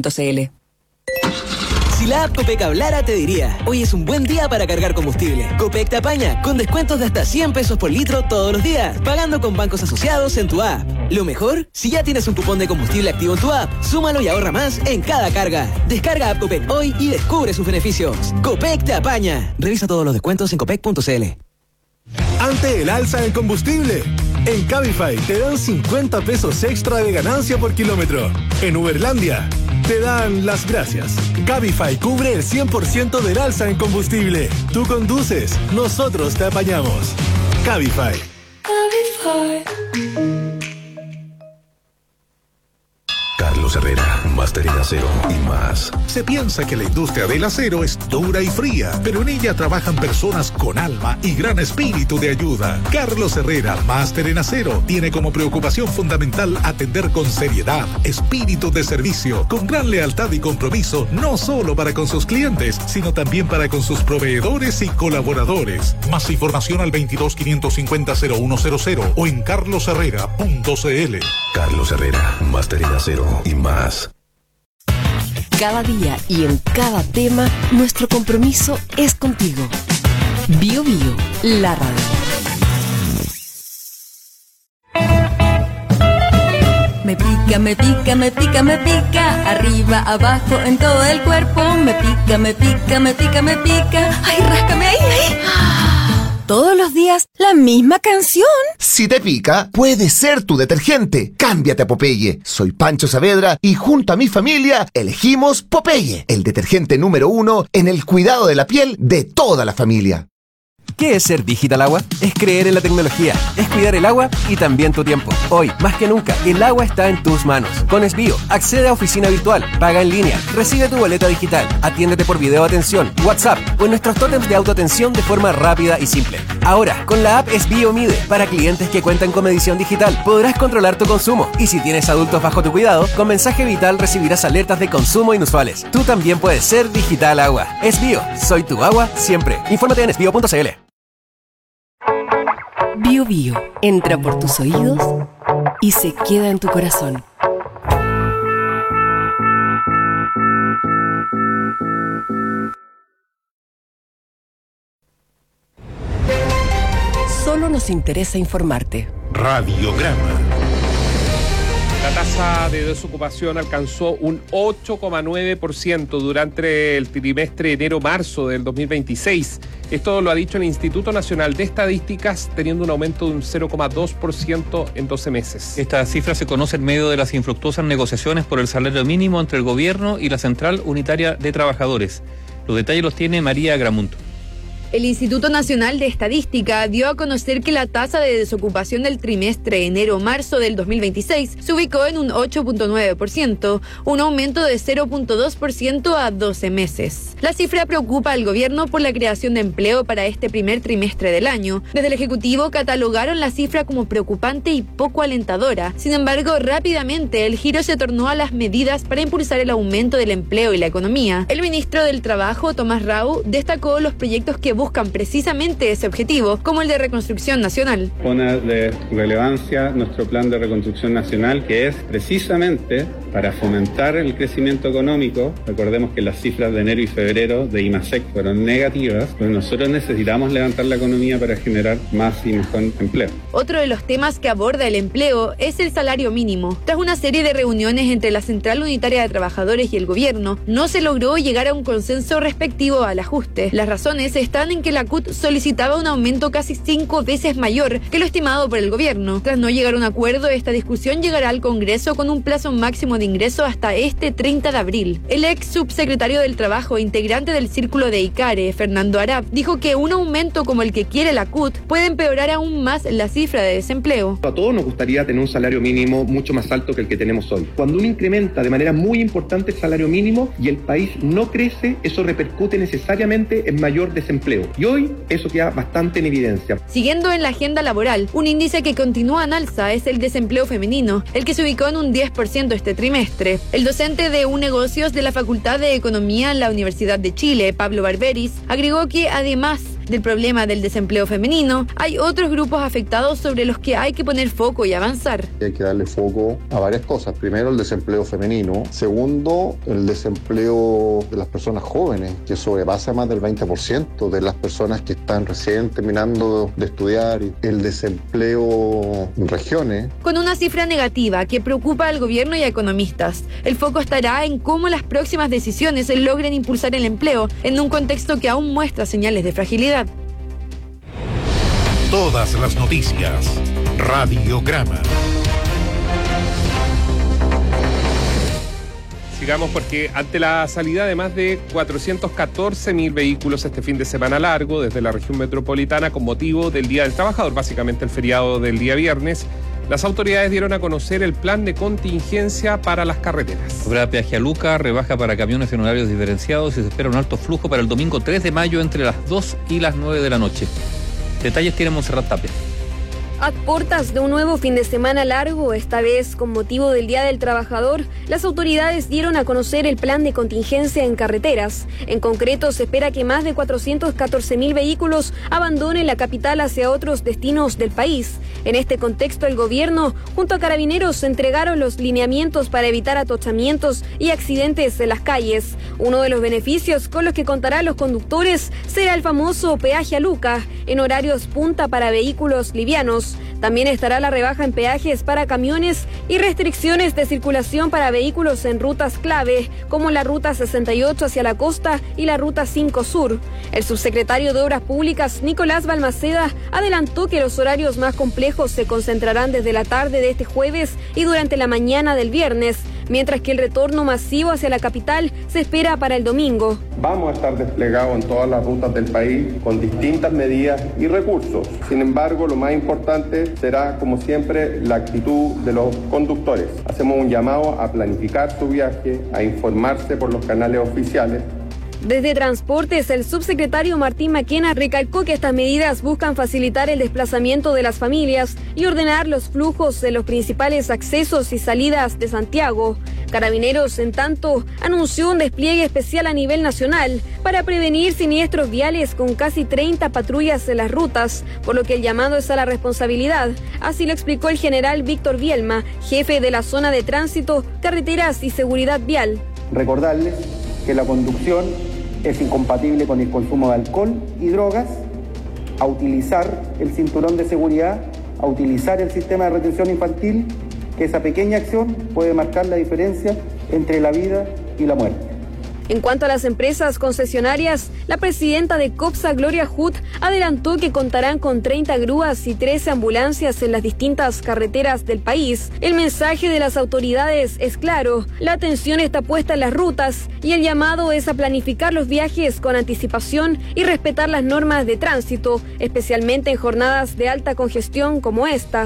Si la app Copec hablara, te diría: hoy es un buen día para cargar combustible. Copec te apaña con descuentos de hasta 100 pesos por litro todos los días, pagando con bancos asociados en tu app. Lo mejor, si ya tienes un cupón de combustible activo en tu app, súmalo y ahorra más en cada carga. Descarga app Copec hoy y descubre sus beneficios. Copec te apaña. Revisa todos los descuentos en copec.cl. Ante el alza del combustible, en Cabify te dan 50 pesos extra de ganancia por kilómetro. En Uberlandia te dan las gracias. Cabify cubre el 100% del alza en combustible. Tú conduces, nosotros te apañamos. Cabify. Carlos Herrera, Máster en Acero y más. Se piensa que la industria del acero es dura y fría, pero en ella trabajan personas con alma y gran espíritu de ayuda. Carlos Herrera, Máster en Acero, tiene como preocupación fundamental atender con seriedad, espíritu de servicio, con gran lealtad y compromiso, no solo para con sus clientes, sino también para con sus proveedores y colaboradores. Más información al 22-550-0100 o en carlosherrera.cl. Carlos Herrera, Máster en Acero y más. Cada día y en cada tema, nuestro compromiso es contigo. Bio Bio, la radio. Me pica, me pica, me pica, me pica, arriba, abajo, en todo el cuerpo. Me pica, me pica, me pica, me pica. Ay, ráscame ahí, ahí. Todos los días, la misma canción. Si te pica, puede ser tu detergente. Cámbiate a Popeye. Soy Pancho Saavedra y junto a mi familia elegimos Popeye, el detergente número 1 en el cuidado de la piel de toda la familia. ¿Qué es ser Digital Agua? Es creer en la tecnología, es cuidar el agua y también tu tiempo. Hoy, más que nunca, el agua está en tus manos. Con Esbio, accede a oficina virtual, paga en línea, recibe tu boleta digital, atiéndete por video atención, WhatsApp o en nuestros tótems de autoatención de forma rápida y simple. Ahora, con la app Esbio Mide, para clientes que cuentan con medición digital, podrás controlar tu consumo. Y si tienes adultos bajo tu cuidado, con mensaje vital recibirás alertas de consumo inusuales. Tú también puedes ser Digital Agua. Esbio, soy tu agua siempre. Infórmate en esbio.cl. Bio Bio entra por tus oídos y se queda en tu corazón. Solo nos interesa informarte. Radiograma. La tasa de desocupación alcanzó un 8,9% durante el trimestre enero-marzo del 2026. Esto lo ha dicho el Instituto Nacional de Estadísticas, teniendo un aumento de un 0,2% en 12 meses. Esta cifra se conoce en medio de las infructuosas negociaciones por el salario mínimo entre el gobierno y la Central Unitaria de Trabajadores. Los detalles los tiene María Gramunto. El Instituto Nacional de Estadística dio a conocer que la tasa de desocupación del trimestre enero-marzo del 2026 se ubicó en un 8,9%, un aumento de 0,2% a 12 meses. La cifra preocupa al gobierno por la creación de empleo para este primer trimestre del año. Desde el Ejecutivo catalogaron la cifra como preocupante y poco alentadora. Sin embargo, rápidamente el giro se tornó a las medidas para impulsar el aumento del empleo y la economía. El ministro del Trabajo, Tomás Rau, destacó los proyectos que buscan precisamente ese objetivo, como el de Reconstrucción Nacional. Pone de relevancia nuestro plan de Reconstrucción Nacional, que es precisamente para fomentar el crecimiento económico. Recordemos que las cifras de enero y febrero de IMASEC fueron negativas, pero nosotros necesitamos levantar la economía para generar más y mejor empleo. Otro de los temas que aborda el empleo es el salario mínimo. Tras una serie de reuniones entre la Central Unitaria de Trabajadores y el gobierno, no se logró llegar a un consenso respectivo al ajuste. Las razones están en que la CUT solicitaba un aumento casi 5 veces mayor que lo estimado por el gobierno. Tras no llegar a un acuerdo, esta discusión llegará al Congreso con un plazo máximo de ingreso hasta este 30 de abril. El ex subsecretario del Trabajo, integrante del Círculo de ICARE, Fernando Arap, dijo que un aumento como el que quiere la CUT puede empeorar aún más la cifra de desempleo. A todos nos gustaría tener un salario mínimo mucho más alto que el que tenemos hoy. Cuando uno incrementa de manera muy importante el salario mínimo y el país no crece, eso repercute necesariamente en mayor desempleo. Y hoy eso queda bastante en evidencia. Siguiendo en la agenda laboral, un índice que continúa en alza es el desempleo femenino, el que se ubicó en un 10% este trimestre. El docente de negocios de la Facultad de Economía en la Universidad de Chile, Pablo Barberis, agregó que además del problema del desempleo femenino, hay otros grupos afectados sobre los que hay que poner foco y avanzar. Hay que darle foco a varias cosas. Primero, el desempleo femenino. Segundo, el desempleo de las personas jóvenes, que sobrepasa más del 20% de las personas que están recién terminando de estudiar. El desempleo en regiones. Con una cifra negativa que preocupa al gobierno y a economistas, el foco estará en cómo las próximas decisiones logren impulsar el empleo en un contexto que aún muestra señales de fragilidad. Todas las noticias. Radiograma. Sigamos porque ante la salida de más de 414.000 vehículos este fin de semana largo desde la región metropolitana con motivo del Día del Trabajador, básicamente el feriado del día viernes, las autoridades dieron a conocer el plan de contingencia para las carreteras. Habrá peaje a Luca, rebaja para camiones en horarios diferenciados y se espera un alto flujo para el domingo 3 de mayo entre las 2 y las 9 de la noche. Detalles tiene Montserrat Tapia. A puertas de un nuevo fin de semana largo, esta vez con motivo del Día del Trabajador, las autoridades dieron a conocer el plan de contingencia en carreteras. En concreto, se espera que más de 414.000 vehículos abandonen la capital hacia otros destinos del país. En este contexto, el gobierno, junto a Carabineros, entregaron los lineamientos para evitar atochamientos y accidentes en las calles. Uno de los beneficios con los que contarán los conductores será el famoso peaje a Luca, en horarios punta para vehículos livianos. También estará la rebaja en peajes para camiones y restricciones de circulación para vehículos en rutas clave, como la Ruta 68 hacia la costa y la Ruta 5 Sur. El subsecretario de Obras Públicas, Nicolás Balmaceda, adelantó que los horarios más complejos se concentrarán desde la tarde de este jueves y durante la mañana del viernes, mientras que el retorno masivo hacia la capital se espera para el domingo. Vamos a estar desplegados en todas las rutas del país con distintas medidas y recursos. Sin embargo, lo más importante será, como siempre, la actitud de los conductores. Hacemos un llamado a planificar su viaje, a informarse por los canales oficiales. Desde Transportes, el subsecretario Martín Maquena recalcó que estas medidas buscan facilitar el desplazamiento de las familias y ordenar los flujos de los principales accesos y salidas de Santiago. Carabineros, en tanto, anunció un despliegue especial a nivel nacional para prevenir siniestros viales con casi 30 patrullas en las rutas, por lo que el llamado es a la responsabilidad. Así lo explicó el general Víctor Bielma, jefe de la zona de tránsito, carreteras y seguridad vial. Recordarles que la conducción es incompatible con el consumo de alcohol y drogas, a utilizar el cinturón de seguridad, a utilizar el sistema de retención infantil, que esa pequeña acción puede marcar la diferencia entre la vida y la muerte. En cuanto a las empresas concesionarias, la presidenta de COPSA, Gloria Huth, adelantó que contarán con 30 grúas y 13 ambulancias en las distintas carreteras del país. El mensaje de las autoridades es claro: la atención está puesta en las rutas y el llamado es a planificar los viajes con anticipación y respetar las normas de tránsito, especialmente en jornadas de alta congestión como esta.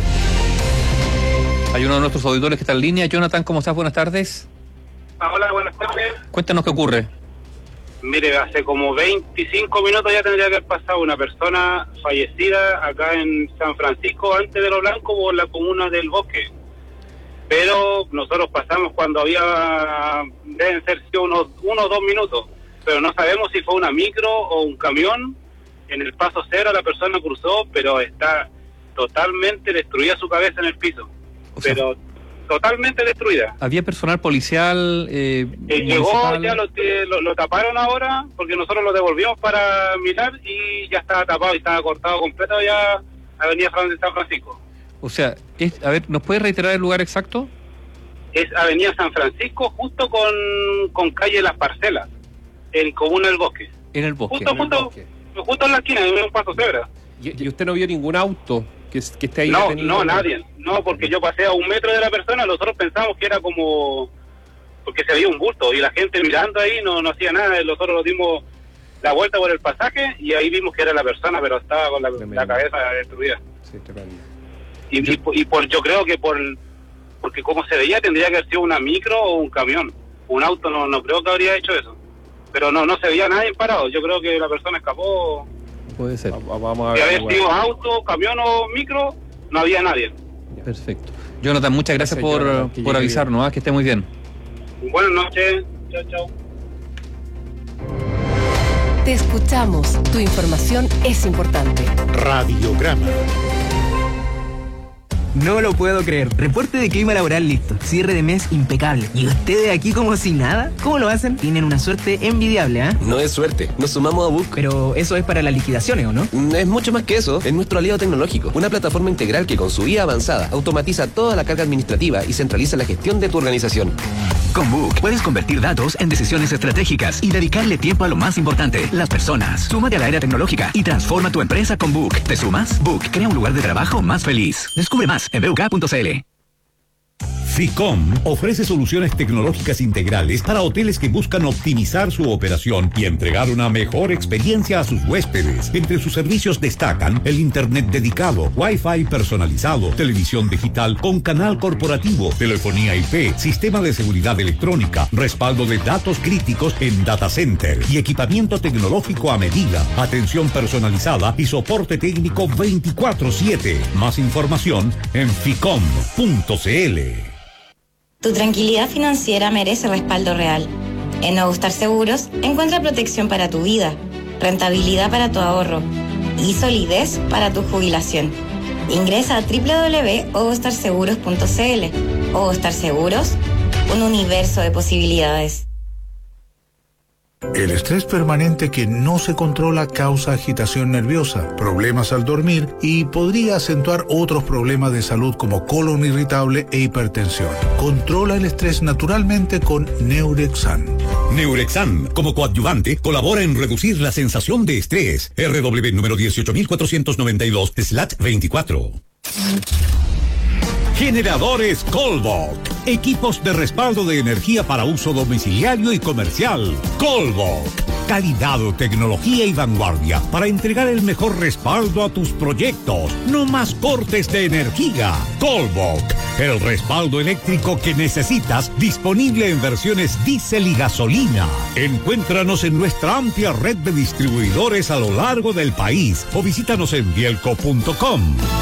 Hay uno de nuestros auditores que está en línea. Jonathan, ¿cómo estás? Buenas tardes. Hola, buenas tardes. Cuéntanos qué ocurre. Mire, hace como 25 minutos ya tendría que haber pasado una persona fallecida acá en San Francisco, antes de Lo Blanco, por la comuna del Bosque. Pero nosotros pasamos cuando deben ser unos 1 o 2 minutos. Pero no sabemos si fue una micro o un camión. En el paso cero la persona cruzó, pero está totalmente destruida su cabeza en el piso. Pero totalmente destruida. ¿Había personal policial? Llegó, ya lo taparon ahora, porque nosotros lo devolvimos para mirar y ya estaba tapado y estaba cortado completo ya Avenida San Francisco. O sea, a ver, ¿nos puede reiterar el lugar exacto? Es Avenida San Francisco, justo con calle Las Parcelas, en Comuna del Bosque. En el Bosque. Justo en la esquina, en un paso cebra. ¿Y usted no vio ningún auto que esté ahí? No, nadie. No, porque yo pasé a 1 metro de la persona, nosotros pensamos que era como... porque se veía un bulto y la gente mirando ahí no hacía nada. Nosotros nos dimos la vuelta por el pasaje y ahí vimos que era la persona, pero estaba con la cabeza destruida. Sí, tremendo. Yo creo que porque como se veía tendría que haber sido una micro o un camión. Un auto no creo que habría hecho eso. Pero no se veía nadie parado. Yo creo que la persona escapó. Puede ser. Vamos a ver. Si haber sido auto, camión o micro, no había nadie. Perfecto. Jonathan, muchas gracias por avisarnos, que esté muy bien. Buenas noches. Chao. Te escuchamos. Tu información es importante. Radiograma. No lo puedo creer. Reporte de clima laboral listo. Cierre de mes impecable. ¿Y ustedes aquí como si nada? ¿Cómo lo hacen? Tienen una suerte envidiable, ¿ah? No es suerte. Nos sumamos a Book. Pero eso es para las liquidaciones, ¿o no? Es mucho más que eso. Es nuestro aliado tecnológico. Una plataforma integral que con su IA avanzada automatiza toda la carga administrativa y centraliza la gestión de tu organización. Con Book puedes convertir datos en decisiones estratégicas y dedicarle tiempo a lo más importante, las personas. Súmate a la era tecnológica y transforma tu empresa con Book. ¿Te sumas? Book crea un lugar de trabajo más feliz. Descubre más en buk.cl. FICOM ofrece soluciones tecnológicas integrales para hoteles que buscan optimizar su operación y entregar una mejor experiencia a sus huéspedes. Entre sus servicios destacan el internet dedicado, Wi-Fi personalizado, televisión digital con canal corporativo, telefonía IP, sistema de seguridad electrónica, respaldo de datos críticos en data center y equipamiento tecnológico a medida, atención personalizada y soporte técnico 24/7. Más información en ficom.cl. Tu tranquilidad financiera merece respaldo real. En Nuevo Star Seguros encuentra protección para tu vida, rentabilidad para tu ahorro y solidez para tu jubilación. Ingresa a www.ovostarseguros.cl. Ovo Star Seguros, un universo de posibilidades. El estrés permanente que no se controla causa agitación nerviosa, problemas al dormir y podría acentuar otros problemas de salud como colon irritable e hipertensión. Controla el estrés naturalmente con Neurexan. Neurexan, como coadyuvante, colabora en reducir la sensación de estrés. RW número 18492/24. Generadores Colbok. Equipos de respaldo de energía para uso domiciliario y comercial. Colbok. Calidad, tecnología y vanguardia para entregar el mejor respaldo a tus proyectos. No más cortes de energía. Colbok. El respaldo eléctrico que necesitas, disponible en versiones diésel y gasolina. Encuéntranos en nuestra amplia red de distribuidores a lo largo del país o visítanos en bielco.com.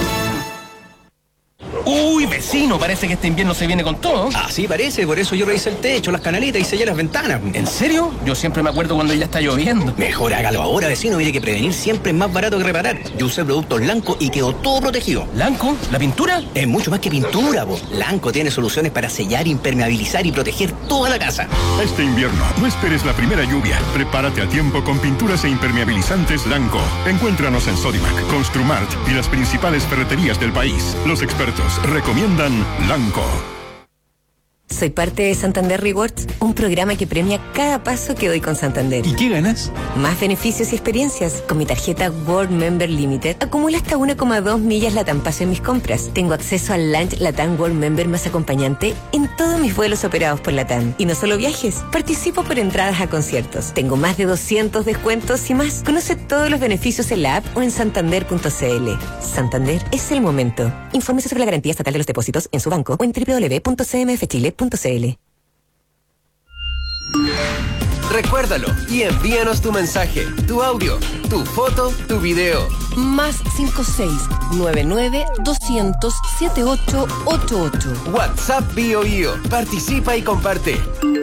Uy, vecino, parece que este invierno se viene con todo. Ah, sí, parece, por eso yo revisé el techo, las canaletas y sellé las ventanas. ¿En serio? Yo siempre me acuerdo cuando ya está lloviendo. Mejor hágalo ahora, vecino, mire que prevenir siempre es más barato que reparar. Yo usé productos Lanco y quedó todo protegido. ¿Lanco? ¿La pintura? Es mucho más que pintura, po. Lanco tiene soluciones para sellar, impermeabilizar y proteger toda la casa. Este invierno, no esperes la primera lluvia. Prepárate a tiempo con pinturas e impermeabilizantes Lanco. Encuéntranos en Sodimac, Construmart y las principales ferreterías del país. Los expertos recomiendan Lanco. Soy parte de Santander Rewards, un programa que premia cada paso que doy con Santander. ¿Y qué ganas? Más beneficios y experiencias. Con mi tarjeta World Member Limited acumulo hasta 1,2 millas Latam Paso en mis compras. Tengo acceso al Lunch Latam World Member más acompañante en todos mis vuelos operados por Latam. Y no solo viajes, participo por entradas a conciertos. Tengo más de 200 descuentos y más. Conoce todos los beneficios en la app o en santander.cl. Santander es el momento. Infórmese sobre la garantía estatal de los depósitos en su banco o en www.cmfchile.cl. Recuérdalo y envíanos tu mensaje, tu audio, tu foto, tu video. Más 56-99-200-7888. WhatsApp BioBio. Participa y comparte.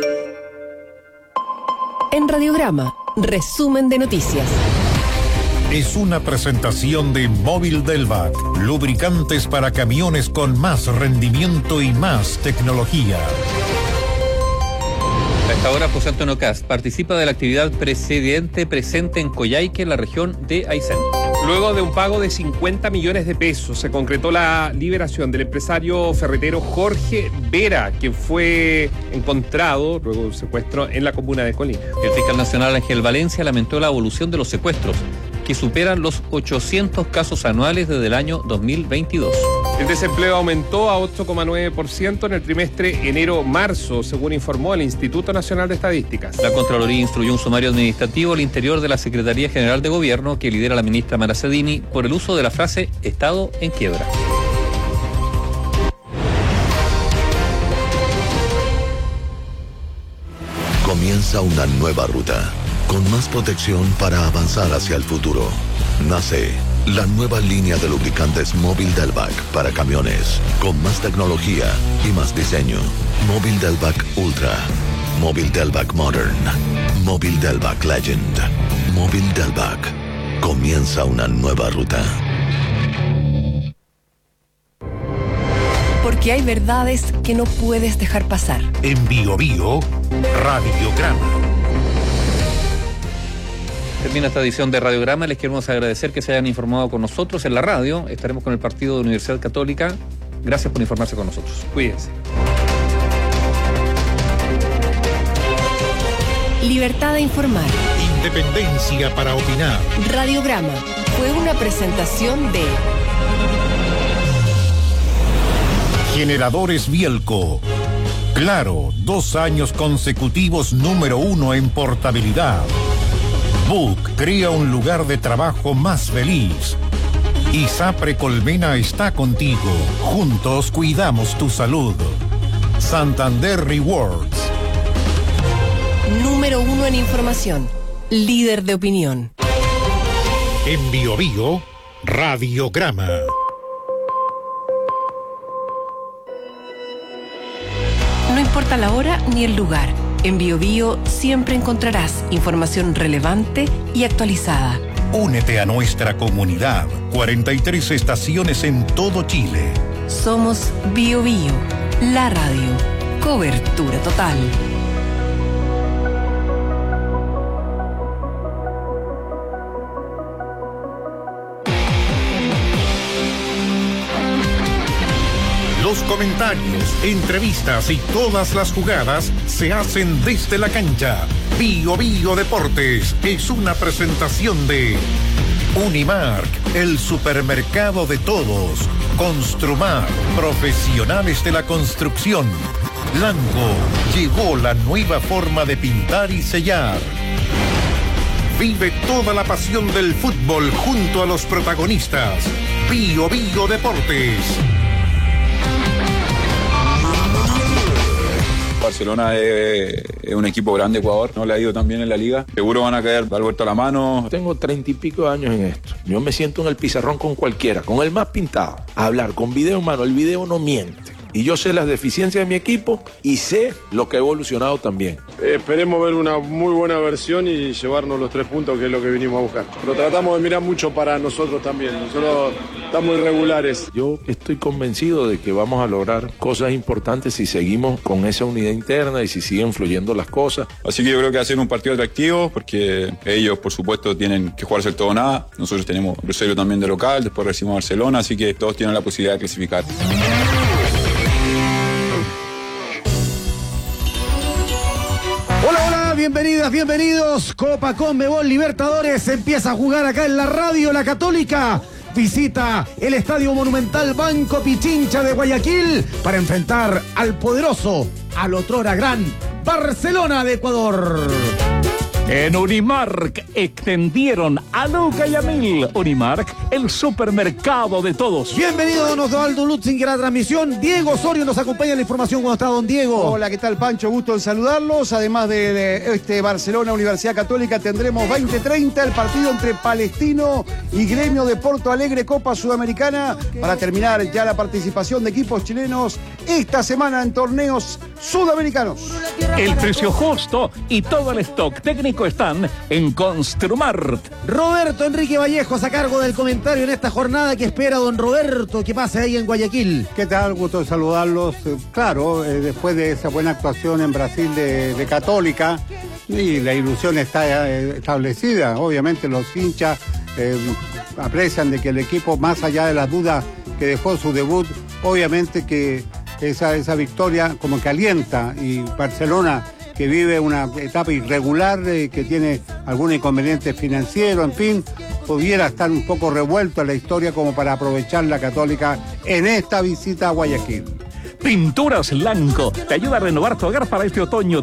En Radiograma, resumen de noticias. Es una presentación de Móvil Delvac, lubricantes para camiones con más rendimiento y más tecnología. A esta hora, José Antonio Cast participa de la actividad presente en Coyhaique, en la región de Aysén. Luego de un pago de 50 millones de pesos, se concretó la liberación del empresario ferretero Jorge Vera, quien fue encontrado luego de un secuestro en la comuna de Colina. El fiscal nacional Ángel Valencia lamentó la evolución de los secuestros, que superan los 800 casos anuales desde el año 2022. El desempleo aumentó a 8,9% en el trimestre enero-marzo, según informó el Instituto Nacional de Estadísticas. La Contraloría instruyó un sumario administrativo al interior de la Secretaría General de Gobierno, que lidera la ministra Mara Cedini, por el uso de la frase Estado en quiebra. Comienza una nueva ruta, con más protección para avanzar hacia el futuro. Nace la nueva línea de lubricantes Móvil Delvac para camiones, con más tecnología y más diseño. Móvil Delvac Ultra, Móvil Delvac Modern, Móvil Delvac Legend, Móvil Delvac. Comienza una nueva ruta. Porque hay verdades que no puedes dejar pasar. En BioBio, Radiograma. Termina esta edición de Radiograma. Les queremos agradecer que se hayan informado con nosotros en la radio. Estaremos con el partido de Universidad Católica. Gracias por informarse con nosotros. Cuídense. Libertad de informar. Independencia para opinar. Radiograma fue una presentación de Generadores Bielco. Claro, 2 años consecutivos número 1 en portabilidad. Book crea un lugar de trabajo más feliz. ISAPRE Colmena está contigo. Juntos cuidamos tu salud. Santander Rewards. Número 1 en información. Líder de opinión. En BioBio, Radiograma. No importa la hora ni el lugar. En BioBio siempre encontrarás información relevante y actualizada. Únete a nuestra comunidad. 43 estaciones en todo Chile. Somos BioBio, la radio. Cobertura total. Los comentarios, entrevistas y todas las jugadas se hacen desde la cancha. BioBio Deportes es una presentación de Unimark, el supermercado de todos. Construmar, profesionales de la construcción. Lanco llegó la nueva forma de pintar y sellar. Vive toda la pasión del fútbol junto a los protagonistas. Bio Bio Deportes. Barcelona es un equipo grande de Ecuador, no le ha ido tan bien en la liga. Seguro van a caer al vuelto a la mano. Tengo 30 y pico de años en esto. Yo me siento en el pizarrón con cualquiera, con el más pintado. A hablar con video en mano, el video no miente. Y yo sé las deficiencias de mi equipo y sé lo que ha evolucionado también. Esperemos ver una muy buena versión y llevarnos los 3 puntos, que es lo que vinimos a buscar. Pero tratamos de mirar mucho para nosotros también. Nosotros estamos irregulares. Yo estoy convencido de que vamos a lograr cosas importantes si seguimos con esa unidad interna y si siguen fluyendo las cosas. Así que yo creo que va a ser un partido atractivo porque ellos, por supuesto, tienen que jugarse el todo o nada. Nosotros tenemos Cruzeiro también de local, después recibimos a Barcelona, así que todos tienen la posibilidad de clasificar. Hola, bienvenidas, bienvenidos. Copa Conmebol Libertadores empieza a jugar acá en la radio La Católica. Visita el Estadio Monumental Banco Pichincha de Guayaquil para enfrentar al poderoso, al otrora gran Barcelona de Ecuador. En Unimark extendieron a Luca y a Mil. Unimark, el supermercado de todos. Bienvenido, don Osvaldo Lutzinger, a la transmisión. Diego Osorio nos acompaña en la información. ¿Cómo está, don Diego? Hola, ¿qué tal, Pancho? Gusto en saludarlos. Además de este Barcelona Universidad Católica, tendremos 20:30 el partido entre Palestino y Gremio de Porto Alegre, Copa Sudamericana, para terminar ya la participación de equipos chilenos esta semana en torneos sudamericanos. El precio justo y todo el stock técnico están en Construmart. Roberto Enrique Vallejos a cargo del comentario en esta jornada. Que espera don Roberto que pase ahí en Guayaquil? ¿Qué tal? Gusto de saludarlos. Claro, después de esa buena actuación en Brasil de Católica, y la ilusión está establecida. Obviamente los hinchas aprecian de que el equipo, más allá de las dudas que dejó su debut, obviamente que esa victoria como que alienta, y Barcelona, que vive una etapa irregular, que tiene algún inconveniente financiero, en fin, pudiera estar un poco revuelto en la historia como para aprovechar la Católica en esta visita a Guayaquil. Pinturas Lanco te ayuda a renovar tu hogar para este otoño.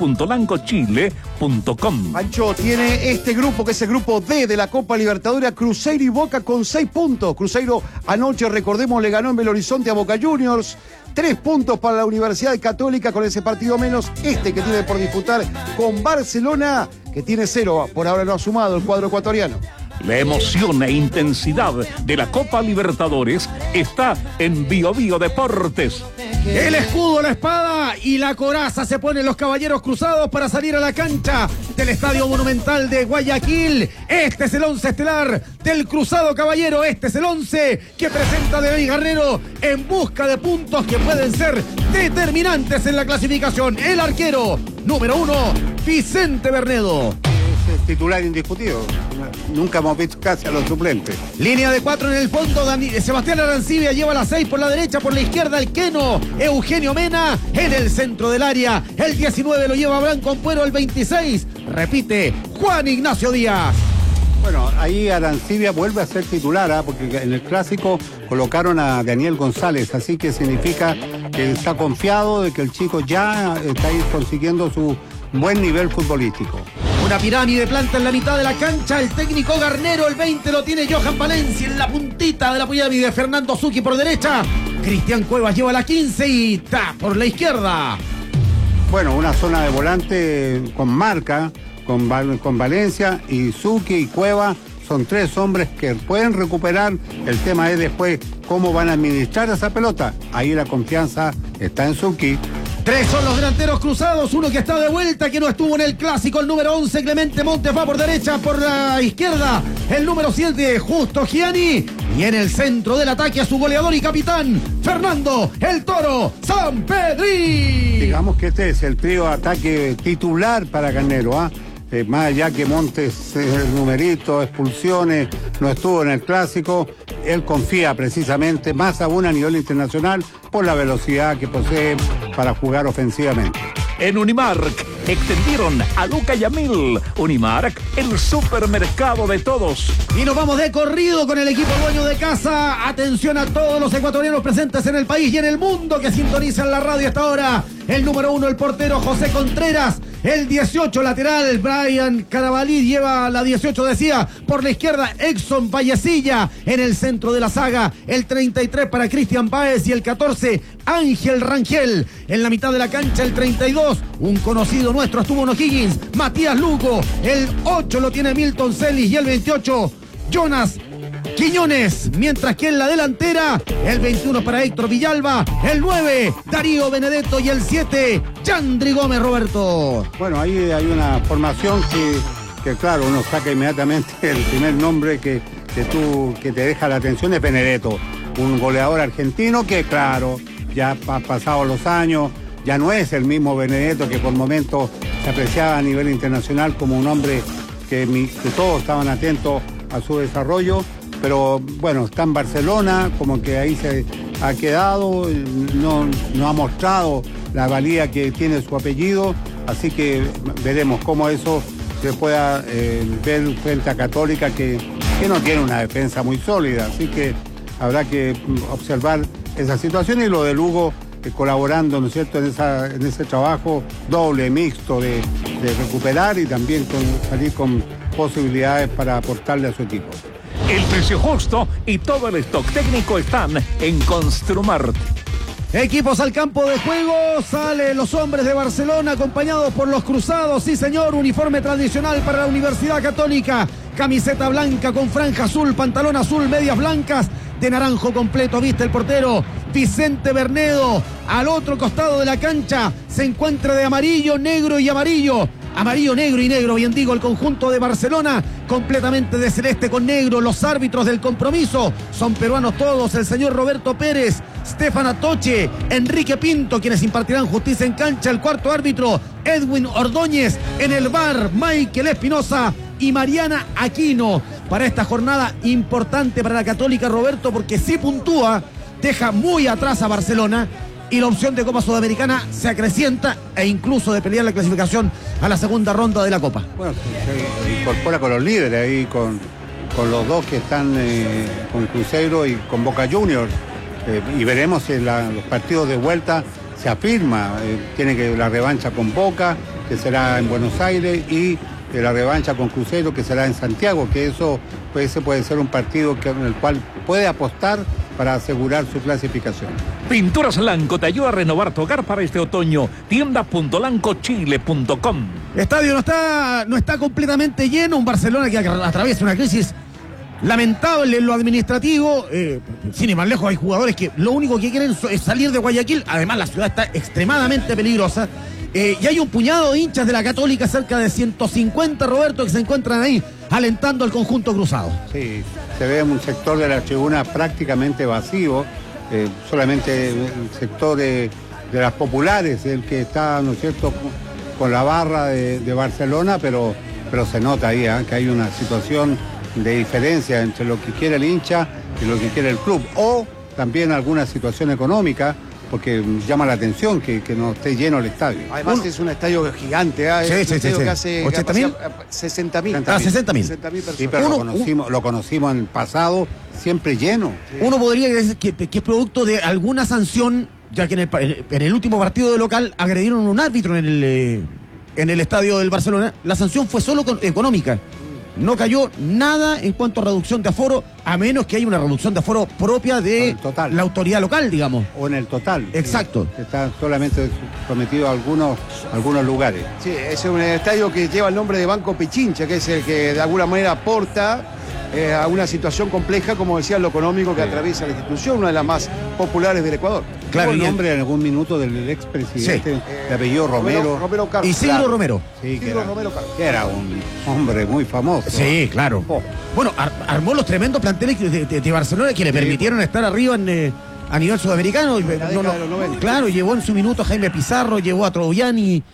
Tienda.lancochile.com. Pancho, tiene este grupo, que es el grupo D de la Copa Libertadores, Cruzeiro y Boca con 6 puntos. Cruzeiro anoche, recordemos, le ganó en Belo Horizonte a Boca Juniors. 3 puntos para la Universidad Católica con ese partido menos este que tiene por disputar con Barcelona, que tiene 0. Por ahora no ha sumado el cuadro ecuatoriano. La emoción e intensidad de la Copa Libertadores está en Bio Bio Deportes. El escudo, la espada y la coraza se ponen los caballeros cruzados para salir a la cancha del Estadio Monumental de Guayaquil. Este es el 11 estelar del Cruzado Caballero. Este es el 11 que presenta David Guerrero en busca de puntos que pueden ser determinantes en la clasificación. El arquero número 1, Vicente Bernedo. Es titular indiscutido. Nunca hemos visto casi a los suplentes. Línea de 4 en el fondo. Sebastián Arancibia lleva la 6 por la derecha, por la izquierda el Queno. Eugenio Mena en el centro del área. El 19 lo lleva Blanco Ampuero, el 26. Repite Juan Ignacio Díaz. Bueno, ahí Arancibia vuelve a ser titular, porque en el clásico colocaron a Daniel González, así que significa que está confiado de que el chico ya está ahí consiguiendo su buen nivel futbolístico. Una pirámide planta en la mitad de la cancha. El técnico Garnero, el 20 lo tiene Johan Valencia en la puntita de la pirámide. Fernando Zucchi por derecha. Cristian Cuevas lleva la 15 y está por la izquierda. Bueno, una zona de volante con marca, con Valencia y Zucchi y Cuevas. Son 3 hombres que pueden recuperar. El tema es después cómo van a administrar esa pelota. Ahí la confianza está en Zucchi. 3 son los delanteros cruzados, uno que está de vuelta, que no estuvo en el clásico, el número 11, Clemente Montes va por derecha, por la izquierda, el número 7, Justo Gianni, y en el centro del ataque a su goleador y capitán, Fernando El Toro Sampedri. Digamos que este es el trío de ataque titular para Garnero, más allá que Montes, el numerito, expulsiones, no estuvo en el clásico, él confía precisamente, más aún a nivel internacional, por la velocidad que posee para jugar ofensivamente. En Unimark, extendieron a Luca y a Mil. Unimark, el supermercado de todos. Y nos vamos de corrido con el equipo dueño de casa. Atención a todos los ecuatorianos presentes en el país y en el mundo que sintonizan la radio hasta ahora. El número 1, el portero José Contreras. El 18, lateral, Brian Carabalí lleva la 18, decía. Por la izquierda, Exxon Vallecilla. En el centro de la saga, el 33 para Cristian Báez y el 14, Ángel Rangel. En la mitad de la cancha, el 32, un conocido nuestro, estuvo en O'Higgins, Matías Lugo. El 8 lo tiene Milton Celis y el 28, Jonas Quiñones, mientras que en la delantera, el 21 para Héctor Villalba, el 9, Darío Benedetto y el 7, Chandri Gómez, Roberto. Bueno, ahí hay una formación que claro, uno saca inmediatamente el primer nombre que te deja la atención es Benedetto, un goleador argentino que claro, ya ha pasado los años, ya no es el mismo Benedetto que por momentos se apreciaba a nivel internacional como un hombre que todos estaban atentos a su desarrollo. Pero bueno, está en Barcelona, como que ahí se ha quedado, no ha mostrado la valía que tiene su apellido, así que veremos cómo eso se pueda ver frente a Católica, que no tiene una defensa muy sólida, así que habrá que observar esa situación y lo de Lugo colaborando, ¿no es cierto?, en ese trabajo doble, mixto de recuperar y también salir con posibilidades para aportarle a su equipo. El precio justo y todo el stock técnico están en Construmart. Equipos al campo de juego, salen los hombres de Barcelona acompañados por los cruzados, sí señor, uniforme tradicional para la Universidad Católica, camiseta blanca con franja azul, pantalón azul, medias blancas, de naranjo completo, viste el portero Vicente Bernedo. Al otro costado de la cancha se encuentra de amarillo, negro y amarillo. Amarillo, negro y negro, bien digo, el conjunto de Barcelona, completamente de celeste con negro. Los árbitros del compromiso son peruanos todos, el señor Roberto Pérez, Stefan Atoche, Enrique Pinto, quienes impartirán justicia en cancha. El cuarto árbitro, Edwin Ordóñez. En el VAR, Michael Espinosa y Mariana Aquino. Para esta jornada importante para la Católica, Roberto, porque si puntúa, deja muy atrás a Barcelona y la opción de Copa Sudamericana se acrecienta e incluso de pelear la clasificación a la segunda ronda de la Copa. Bueno, se incorpora con los líderes ahí, con los dos que están con Cruzeiro y con Boca Juniors. Y veremos si los partidos de vuelta se afirma. Tiene que la revancha con Boca, que será en Buenos Aires, y la revancha con Cruzeiro, que será en Santiago, que ese puede ser un partido en el cual puede apostar para asegurar su clasificación. Pinturas Lanco te ayuda a renovar tu hogar para este otoño. Tienda.lancochile.com. Estadio no está completamente lleno, un Barcelona que atraviesa una crisis lamentable en lo administrativo. Sin ir más lejos, hay jugadores que lo único que quieren es salir de Guayaquil. Además, la ciudad está extremadamente peligrosa. Y hay un puñado de hinchas de la Católica, cerca de 150, Roberto, que se encuentran ahí alentando al conjunto cruzado. Sí, se ve un sector de la tribuna prácticamente vacío, solamente el sector de las populares, el que está, ¿no es cierto?, con la barra de Barcelona, pero se nota ahí que hay una situación de diferencia entre lo que quiere el hincha y lo que quiere el club, o también alguna situación económica, porque llama la atención que no esté lleno el estadio. Además es un estadio gigante, es un estadio que hace 80.000, 60.000. 60.000 personas. Sí, pero lo conocimos en el pasado siempre lleno. Uno podría decir que es producto de alguna sanción, ya que en el último partido de local agredieron a un árbitro en el estadio del Barcelona. La sanción fue solo económica. No cayó nada en cuanto a reducción de aforo, a menos que haya una reducción de aforo propia de la autoridad local, digamos. O en el total. Exacto. Está solamente sometido a algunos lugares. Sí, es un estadio que lleva el nombre de Banco Pichincha, que es el que de alguna manera aporta a una situación compleja, como decía, lo económico que atraviesa la institución, una de las más populares del Ecuador. Claro, el nombre en algún minuto del expresidente, de apellido Romero. Romero Carlos. Isidro claro. Romero. Sí, Romero Carlos. Que era un hombre muy famoso. Sí, claro. Bueno, armó los tremendos planteles de Barcelona que le permitieron estar arriba a nivel sudamericano. Claro, llevó en su minuto a Jaime Pizarro, llevó a Troviani.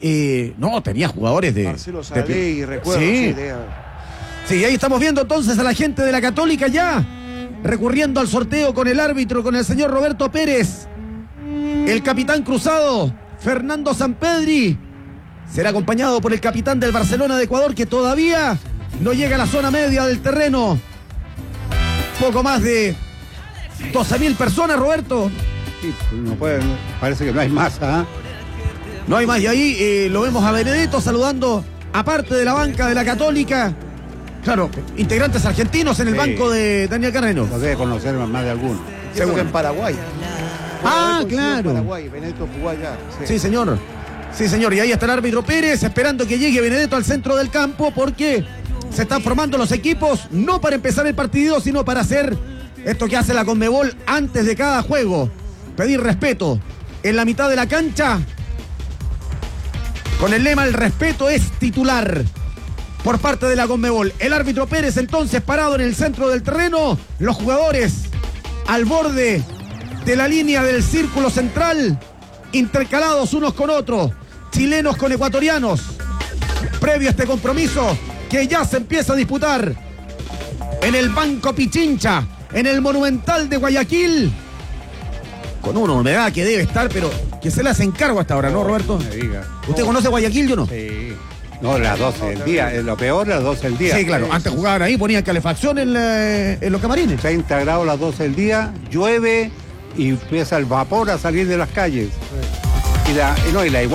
Tenía jugadores de... Marcelo Salé, recuerdo. Sí. Sí, ahí estamos viendo entonces a la gente de la Católica ya recurriendo al sorteo con el árbitro, con el señor Roberto Pérez, el capitán cruzado, Fernando Sampedri, Será acompañado por el capitán del Barcelona de Ecuador, que todavía no llega a la zona media del terreno. Poco más de 12.000 personas, Roberto. Sí, no puede, parece que no hay más, ¿ah? No hay más. Y ahí lo vemos a Benedetto saludando, aparte de la banca de la Católica. Claro, integrantes argentinos en el banco de Daniel Carreno. Lo debe conocer más de alguno. Seguro que en Paraguay. Claro. En Paraguay, Benedetto jugó allá. Sí, señor. Sí, señor. Y ahí está el árbitro Pérez esperando que llegue Benedetto al centro del campo, porque se están formando los equipos, no para empezar el partido, sino para hacer esto que hace la Conmebol antes de cada juego. Pedir respeto en la mitad de la cancha, con el lema "el respeto es titular", por parte de la Conmebol. El árbitro Pérez entonces parado en el centro del terreno, los jugadores al borde de la línea del círculo central, intercalados unos con otros, chilenos con ecuatorianos, previo a este compromiso que ya se empieza a disputar en el Banco Pichincha, en el Monumental de Guayaquil, con una humedad que debe estar, pero que se le hace encargo hasta ahora, ¿no, Roberto? Me diga. ¿Usted conoce Guayaquil, yo no? Sí. No, las 12 del día. Lo peor, las 12 del día. Sí, claro. Antes jugaban ahí, ponían calefacción en los camarines. 30 grados las 12 del día, llueve y empieza el vapor a salir de las calles. Y la igual